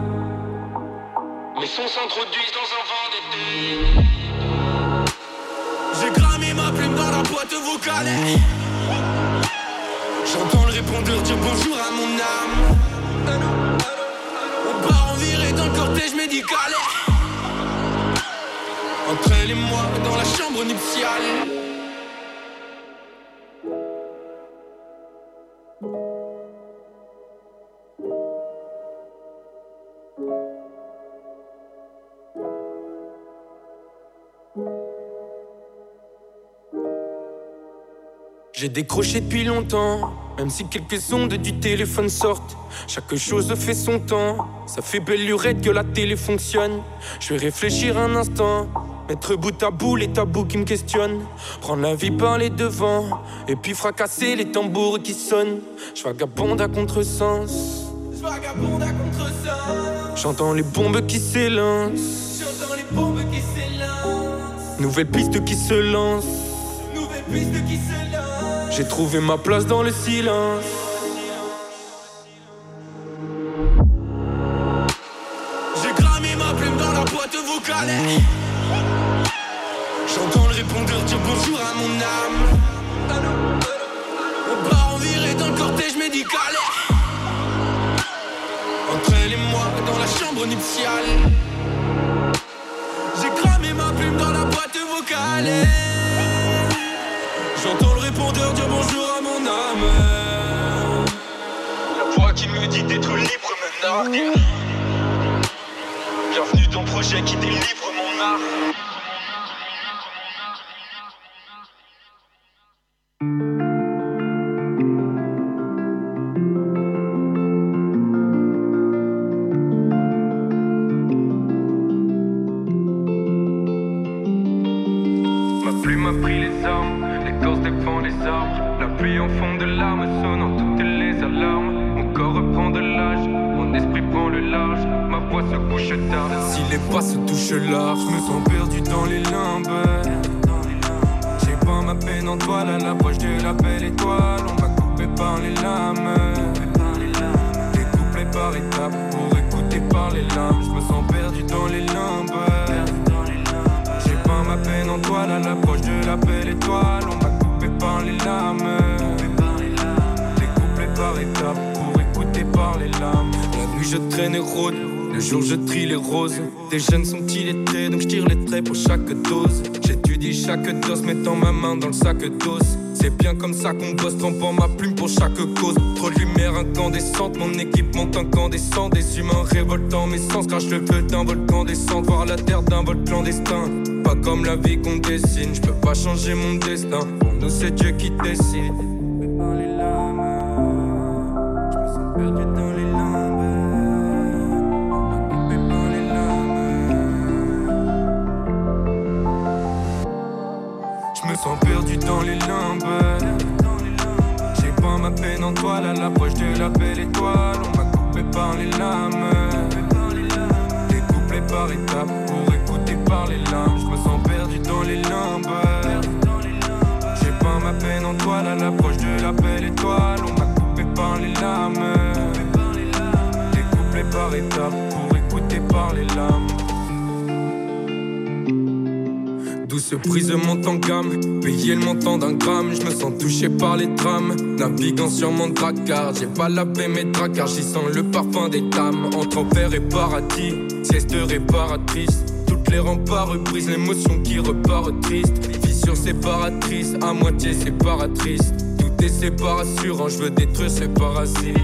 Mes sons s'introduisent dans un vent d'été. J'ai cramé ma plume dans la boîte vocale. J'entends le répondeur dire bonjour à mon âme. On part en virée dans le cortège médical. Entre elle et moi dans la chambre nuptiale. J'ai décroché depuis longtemps, même si quelques ondes du téléphone sortent. Chaque chose fait son temps, ça fait belle lurette que la télé fonctionne. Je vais réfléchir un instant, mettre bout à bout les tabous qui me questionnent. Prendre la vie par les devants, et puis fracasser les tambours qui sonnent. Je vagabonde à contresens, je vagabonde à contresens. J'entends les bombes qui s'élancent, j'entends les bombes qui s'élancent. Nouvelle piste qui se lance, nouvelle piste qui se lance. J'ai trouvé ma place dans le silence. J'ai cramé ma plume dans la boîte vocale. J'entends le répondeur dire bonjour à mon âme. On part en virée dans le cortège médical. Entre elle et moi dans la chambre nuptiale. J'ai cramé ma plume dans la boîte vocale. J'entends le répondeur dire bonjour à mon âme. La voix qui me dit d'être libre me nargue. Bienvenue dans le projet qui délivre mon art. Ma plume a pris les armes. L'écorce défend les arbres. La pluie en fond de larmes sonnant toutes les alarmes. Mon corps reprend de l'âge, mon esprit prend le large. Ma voix se couche tard. Si les pas se touchent l'art, je me sens perdu dans les limbes. J'ai pas ma peine en toile à l'approche de la belle étoile. On m'a coupé par les lames, découpé par étapes pour écouter par les lames. Je me sens perdu dans les limbes. J'ai pas ma peine en toile à l'approche de la belle étoile. On m'a coupé par les lames, découpé par étapes pour écouter par les lames. La nuit je traîne et rôde, le jour je trie les roses. Des jeunes sont illettrés donc je tire les traits pour chaque dose. J'étudie chaque dose, mettant ma main dans le sac d'os. C'est bien comme ça qu'on bosse, trempant ma plume pour chaque cause. Trop de lumière incandescente, mon équipe monte incandescent. Des humains révoltants, mes sens crachent le feu d'un volcan descend. Voir la terre d'un vol clandestin, pas comme la vie qu'on dessine. Je peux pas changer mon destin, pour nous c'est Dieu qui décide. Par les lames, je me sens perdu dans les limbes. Coupé par les lames, je me sens perdu dans les limbes. J'ai pas ma peine en toile à l'approche de la belle étoile. On m'a coupé par les lames, découpé par étapes pour écouter par les lames. Je me sens perdu dans les limbes. J'ai pas ma peine en toile à l'approche de la belle étoile. On m'a coupé par les lames, découpé par étapes pour écouter par les lames. douce prise monte en gamme. Payer le montant d'un gramme, je me sens touché par les trames. Naviguant sur mon dracard, j'ai pas la paix mes dracards. J'y sens le parfum des dames. Entre enfer et paradis, sieste réparatrice. Toutes les remparts brisent l'émotion qui repart triste. Fissure séparatrice, à moitié séparatrice. Tout est séparassurant, je veux détruire ces parasites.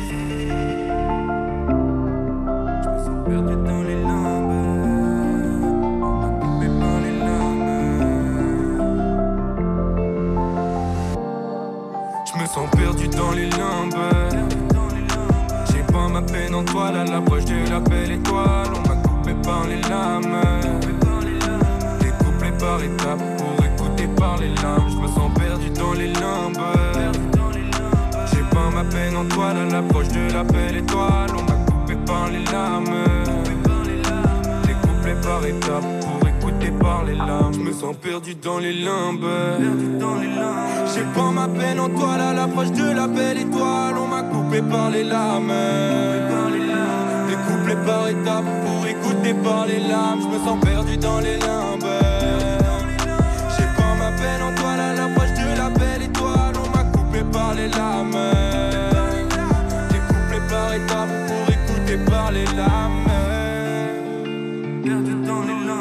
Dans les limbes, j'ai pas ma peine en toile à l'approche de la belle étoile. On m'a coupé par les lames, découpé par étapes pour écouter par les lames. Je me sens perdu dans les limbes, j'ai pas ma peine en toile à l'approche de la belle étoile. On m'a coupé par les lames, découpé par étapes pour écouter par les lames. Je me sens perdu dans les limbes. J'ai pas ma peine en toile à l'approche de la belle étoile. On m'a coupé par les lames, découpé par étapes pour écouter par les lames. Je me sens perdu dans les limbes. J'ai pas ma peine en toile à l'approche de la belle étoile. On m'a coupé par les lames, découpé par étapes pour écouter par les lames. Perdu dans les limbes.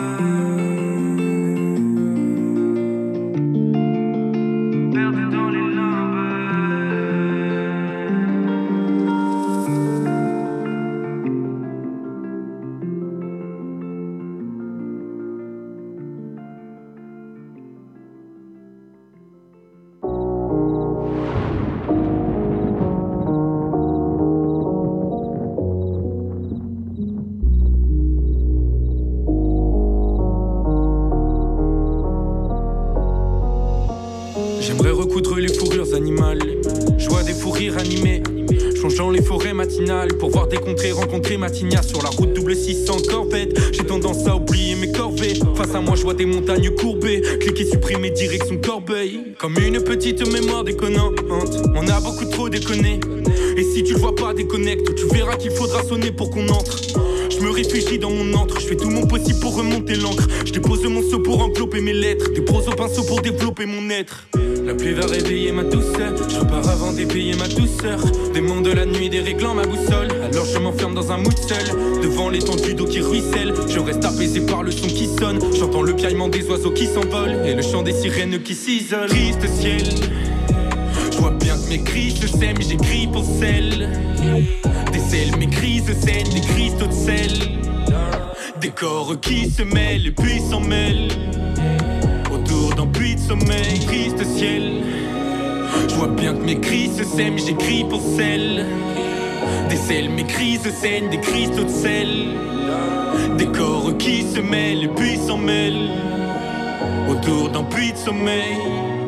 Changeant les forêts matinales pour voir des contrées, rencontrer Matigna sur la route double six cents Corvette. J'ai tendance à oublier mes corvées. Face à moi je vois des montagnes courbées. Cliquer, supprimer, direction Corbeil. Comme une petite mémoire déconnante. On a beaucoup trop déconné. Et si tu le vois pas déconnecte, tu verras qu'il faudra sonner pour qu'on entre. Je me réfugie dans mon antre, je fais tout mon possible pour remonter l'encre. Je dépose mon seau pour envelopper mes lettres, des pros au pinceau pour développer mon être. La pluie va réveiller ma douceur, je repars avant d'éveiller ma douceur. Démon de la nuit déréglant ma boussole, alors je m'enferme dans un mood seul. Devant l'étendue d'eau qui ruisselle, je reste apaisé par le son qui sonne. J'entends le piaillement des oiseaux qui s'envolent et le chant des sirènes qui s'isolent. Triste ciel, je vois bien que mes cris se sèment, j'écris pour celle. Décèle mes cris se saignent, des cristaux de sel. Des corps qui se mêlent et puis s'en mêlent. Autour d'un puits de sommeil, triste ciel. Je vois bien que mes cris se sèment, j'écris pour celle. Décèle mes cris se saignent, des cristaux de sel. Des corps qui se mêlent et puis s'en mêlent. Autour d'un puits de sommeil.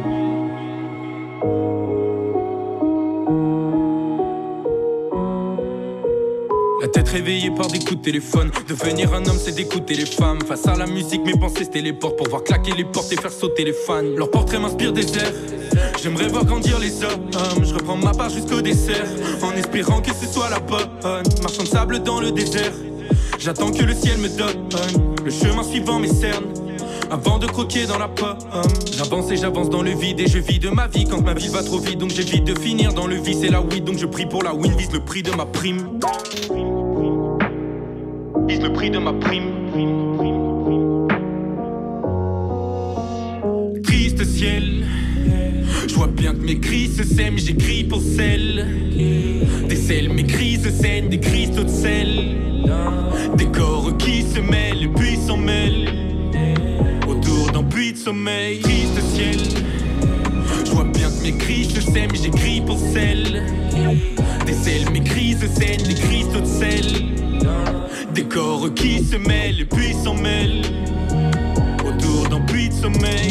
La tête réveillée par des coups de téléphone. Devenir un homme c'est d'écouter les femmes. Face à la musique mes pensées se téléportent pour voir claquer les portes et faire sauter les fans. Leur portrait m'inspire des airs. J'aimerais voir grandir les hommes. Je reprends ma part jusqu'au dessert, en espérant que ce soit la bonne. Marchant de sable dans le désert, j'attends que le ciel me donne le chemin suivant mes cernes. Avant de croquer dans la pomme, j'avance et j'avance dans le vide. Et je vis de ma vie quand ma vie va trop vite. Donc j'évite de finir dans le vice et la weed. Donc je prie pour la win, vise le prix de ma prime. Vise le prix de ma prime. Triste ciel, je vois bien que mes cris se sèment, j'écris pour celle. Décèle mes cris se saignent, des cristaux de sel. Des corps qui se mêlent et puis s'en mêlent. Autour d'un puits de sommeil, triste ciel. Je vois bien que mes cris se sèment, j'écris pour celle. Décèle mes cris se saignent, des cristaux de sel. Des corps qui se mêlent et puis s'en mêlent. Autour d'un puits de sommeil.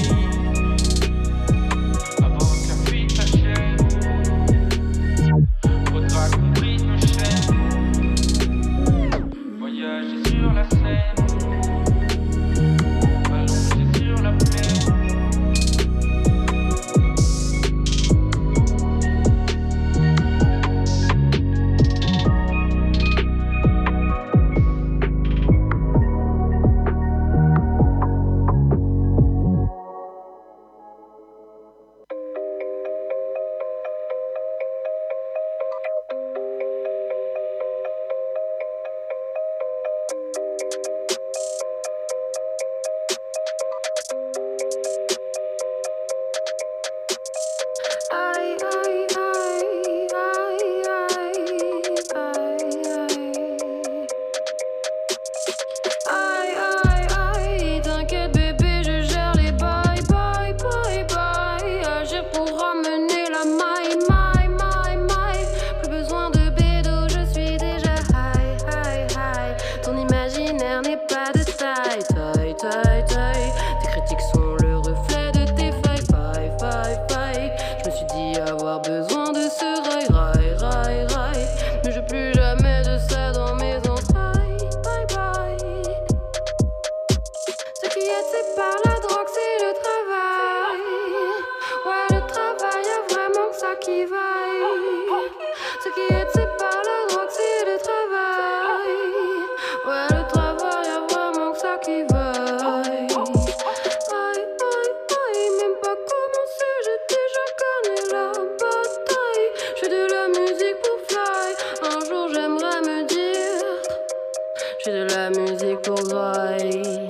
graille.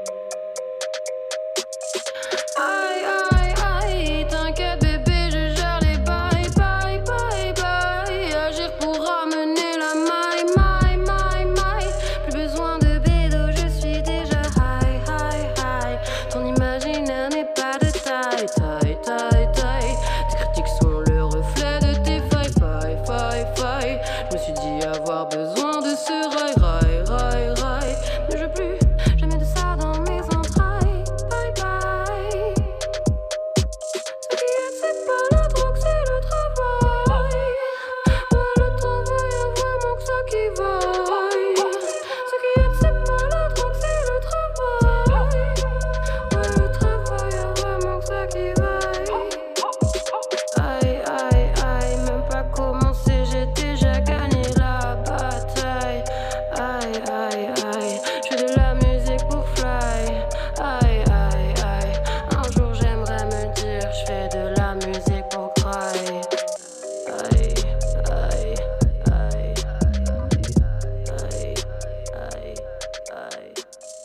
Aïe aïe aïe, t'inquiète bébé, je gère les bails, bye bye bye. Agir pour ramener la maille, maille, maille, maille. Plus besoin de bédo, je suis déjà high, high, high. Ton imaginaire n'est pas de taille, taille, taille, taille. Tes critiques sont le reflet de tes failles, failles, failles, failles. Je me suis dit avoir besoin de ce rail, rail, rail, rail. Mais je veux plus jamais de ça dans mes entrailles, bye bye. Ce qui aide c'est pas la drogue, c'est le travail. Ouais, le travail a vraiment que ça qui vaille. Ce qui aide c'est pas la drogue, c'est le travail. Ouais, le travail a vraiment que ça qui vaille. Aïe aïe aïe, même pas commencé, j'ai déjà gagné la bataille. Aïe aïe aïe, je fais de la musique pour fly. Aïe aïe aïe, un jour j'aimerais me dire je fais de la musique pour cry. Aïe aïe aïe aïe aïe aïe.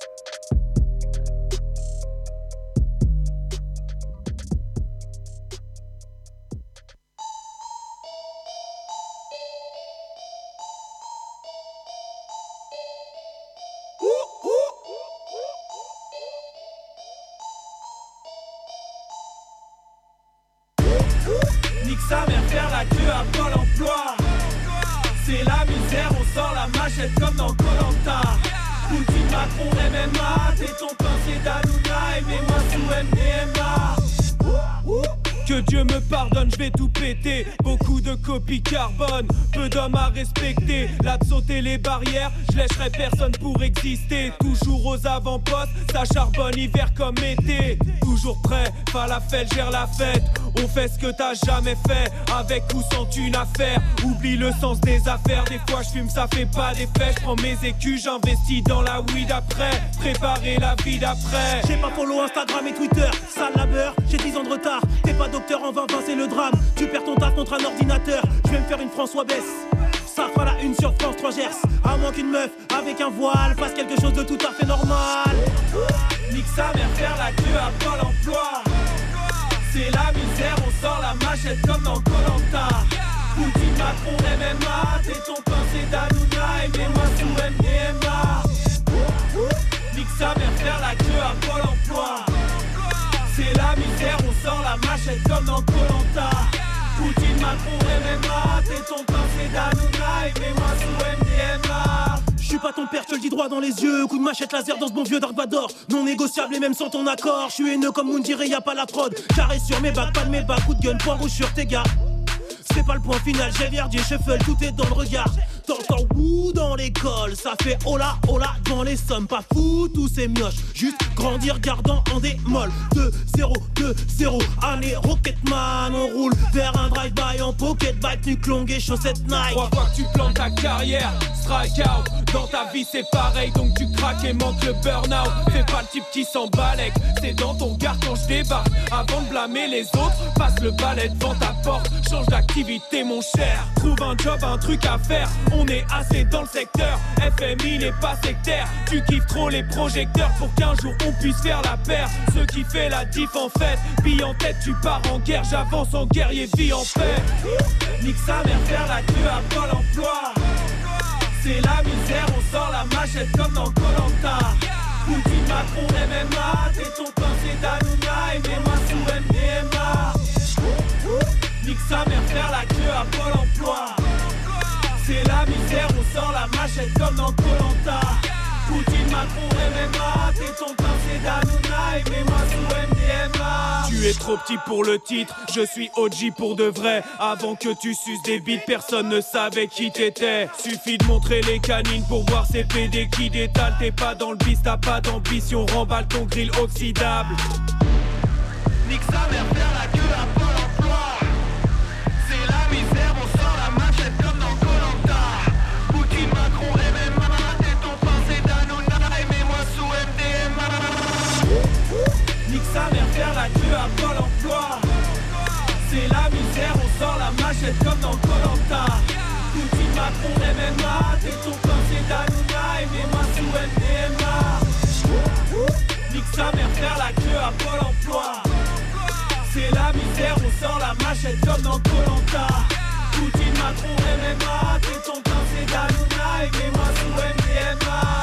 Nique sa mère, faire la queue à Pôle emploi. C'est la misère, on sort la machette comme dans Koh-Lanta. Poutine, Macron, M M A. T'es ton pincé d'Hanouna, aimez-moi sous M D M A. Que Dieu me pardonne, je vais tout péter. Beaucoup de copies carbone, peu d'hommes à respecter. Là de sauter les barrières, je lâcherai personne pour exister. Toujours aux avant-postes, ça charbonne hiver comme été. Toujours prêt, falafel gère la fête. On fait ce que t'as jamais fait, avec ou sans thune à faire. Oublie le sens des affaires, des fois je fume, ça fait pas d'effet. Je prends mes écus, j'investis dans la weed après. Préparer la vie d'après. J'ai pas follow Instagram et Twitter, sale labeur, j'ai dix ans de retard. T'es pas docteur en vingt vingt, c'est le drame. Tu perds ton taf contre un ordinateur. Je vais me faire une François Bess. Ça fera la une sur France trois Gers. À moins qu'une meuf avec un voile fasse quelque chose de tout à fait normal. Nique sa mère, faire la queue à Pôle emploi. C'est la misère, on sort la machette comme dans Koh-Lanta. Poutine, Macron, M M A. T'es ton pincé d'Hanouna, aimez-moi sous M D M A. Nique sa mère, faire la queue à Pôle emploi. C'est la misère, on sort la machette comme dans Koh-Lanta. Poutine, Macron, M M A. T'es ton pincé d'Hanouna, aimez-moi sous M D M A. Je suis pas ton père, je te le dis droit dans les yeux. Coup de machette laser dans ce bon vieux Dark Vador. Non négociable et même sans ton accord. Je suis haineux comme Moundir et y'a pas la prod. Carré sur mes bacs, pas de mes bacs. Coup de gun, point rouge sur tes gars. C'est pas le point final, j'ai verdier, shuffle, tout est dans le regard. T'entends wouh dans l'école, ça fait hola hola dans les sommes. Pas fou, tous ces mioches, juste grandir gardant en démol. deux zéro, deux zéro, allez Rocketman, on roule vers un drive-by en pocket bike, nuque longue et chaussettes Nike. Trois fois que tu plantes ta carrière, strike out. Dans ta vie c'est pareil, donc tu craques et manques le burn-out. Fais pas le type qui s'embalèque, c'est dans ton regard quand je débarque. Avant de blâmer les autres, passe le balai devant ta porte. Change d'activité mon cher, trouve un job, un truc à faire. On est assez dans le secteur, F M I n'est pas sectaire. Tu kiffes trop les projecteurs pour qu'un jour on puisse faire la paire. Ce qui fait la diff en fait, bille en tête tu pars en guerre. J'avance en guerrier, vie en paix. Nique sa mère, faire la queue à Pôle emploi. C'est la misère, on sort la machette comme dans Koh-Lanta. Poutine, Macron, M M A. T'es ton pincé d'Hanouna, aimez-moi sous M D M A. Nique sa mère, faire la queue à Pôle emploi. C'est la misère, on sort la machette comme dans Koh-Lanta. Poutine, Macron, M M A. T'es ton pincé d'Hanouna, aimez-moi sous M D M A. Tu es trop petit pour le titre, je suis O G pour de vrai. Avant que tu suces des bites, personne ne savait qui t'étais. Suffit de montrer les canines pour voir ces P D qui détalent. T'es pas dans le bis, t'as pas d'ambition, remballe ton grill oxydable. Nique sa mère, faire la queue à Pôle emploi. C'est la misère, on sort la machette comme dans Koh-Lanta. Poutine, Macron, M M A. T'es ton pincé d'Hanouna, aimez-moi sous M D M A. Nique sa mère, faire la queue à Pôle emploi. C'est la misère, on sort la machette comme dans Koh-Lanta. Poutine, Macron, M M A. T'es ton pincé d'Hanouna, aimez-moi sous M D M A. à Pôle emploi. C'est la misère, on sent la machette comme dans Koh-Lanta. Poutine, Macron, M M A. T'es ton temps, c'est Danuna. Et mets-moi sous M D M A.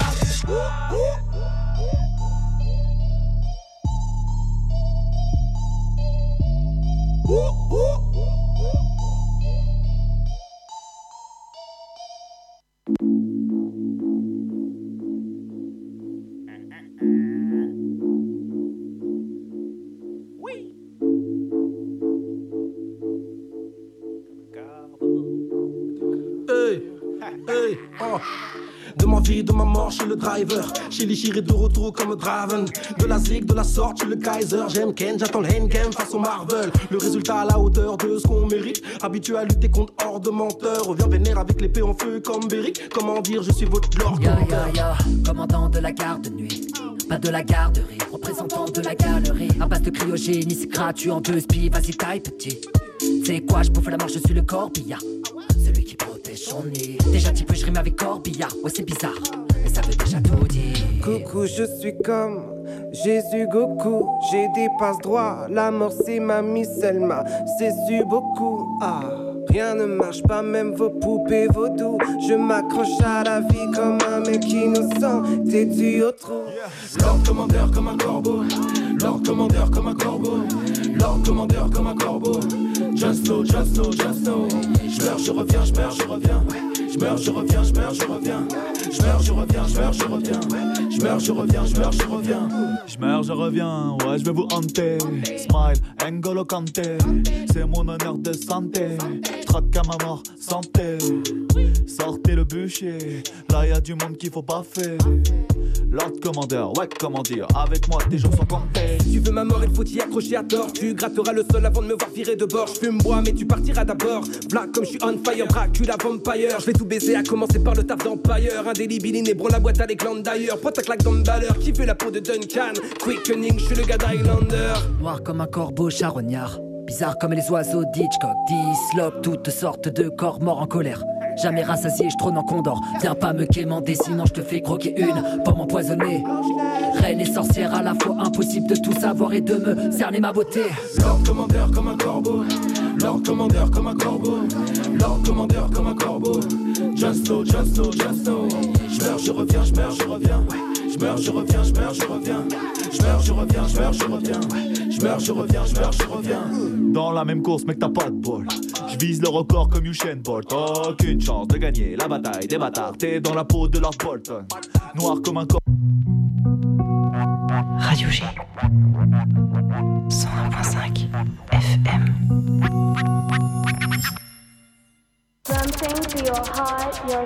Hey, hey, oh. De ma vie, de ma mort, je suis le driver. Chez les chirés de retour comme Draven. De la zig, de la sorte, je suis le Kaiser. J'aime Ken, j'attends le Endgame façon Marvel. Le résultat à la hauteur de ce qu'on mérite. Habitué à lutter contre hors de menteurs. Reviens vénère avec l'épée en feu comme Beric. Comment dire, je suis votre lord. Ya ya ya, commandant de la garde de nuit. Pas de la garderie, représentant de la galerie. À base de cryogénie, c'est gratuit en deux spi. Vas-y taille petit. C'est quoi, je bouffe la marche, je suis le corbillard. Celui qui protège son nid. Déjà type je rime avec corbillard. Ouais c'est bizarre, mais ça veut déjà tout dire. Coucou, je suis comme Jésus Goku. J'ai des passes droits, la mort c'est ma Miss Selma. C'est su beaucoup, ah. Rien ne marche pas, même vos poupées vaudou. Je m'accroche à la vie comme un mec innocent. T'es dû au trou. Lord commandeur comme un corbeau. Lord commandeur comme un corbeau. Lord commandeur comme un corbeau. Just know, just know, just know. Je meurs, je reviens, je meurs, je reviens. Je meurs, je reviens, je meurs, je reviens. Je meurs, je reviens, je meurs, je reviens. Je meurs, je reviens, je meurs, je reviens. Je meurs, je reviens, ouais, je vais vous hanter. Smile, N'Golo Kanté. C'est mon honneur de santé. Je traque à ma mort, santé. Sortez le bûcher, là y'a du monde qu'il faut pas faire. Lord commandeur, ouais comment dire, avec moi tes jours sont comptés. Si tu veux ma mort, il faut t'y accrocher à tort. Tu gratteras le sol avant de me voir virer de bord. Je fume bois mais tu partiras d'abord. V'là comme je suis on fire, Dracula vampire. Je vais tout baiser à commencer par le taf d'Empire. Un délibiline et bron la boîte à les glandes d'ailleurs. Pointe à claque dans le balleur, qui veut la peau de Duncan. Quickening, je suis le gars d'Highlander. Noir comme un corbeau charognard. Bizarre comme les oiseaux d'Hitchcock. Disloque toutes sortes de corps morts en colère. Jamais rassasié, je trône en condor. Viens pas me quémander, sinon je te fais croquer une pomme empoisonnée. Reine et sorcière à la fois, impossible de tout savoir et de me cerner ma beauté. Lord commandeur comme un corbeau. Lord commandeur comme un corbeau. Lord commandeur comme un corbeau. Just know, just know, just know. Je meurs, je reviens, je meurs, je reviens. Je meurs, je reviens, je meurs, je reviens. Je meurs, je reviens, je meurs, je reviens. Je meurs, je reviens, je meurs, je reviens. Dans la même course, mec, t'as pas de bol. Je vise le record comme Usain Bolt. Aucune chance de gagner la bataille des bâtards. T'es dans la peau de Lord Bolton. Noir comme un corps. Radio G cent un virgule cinq F M. Something to your heart, your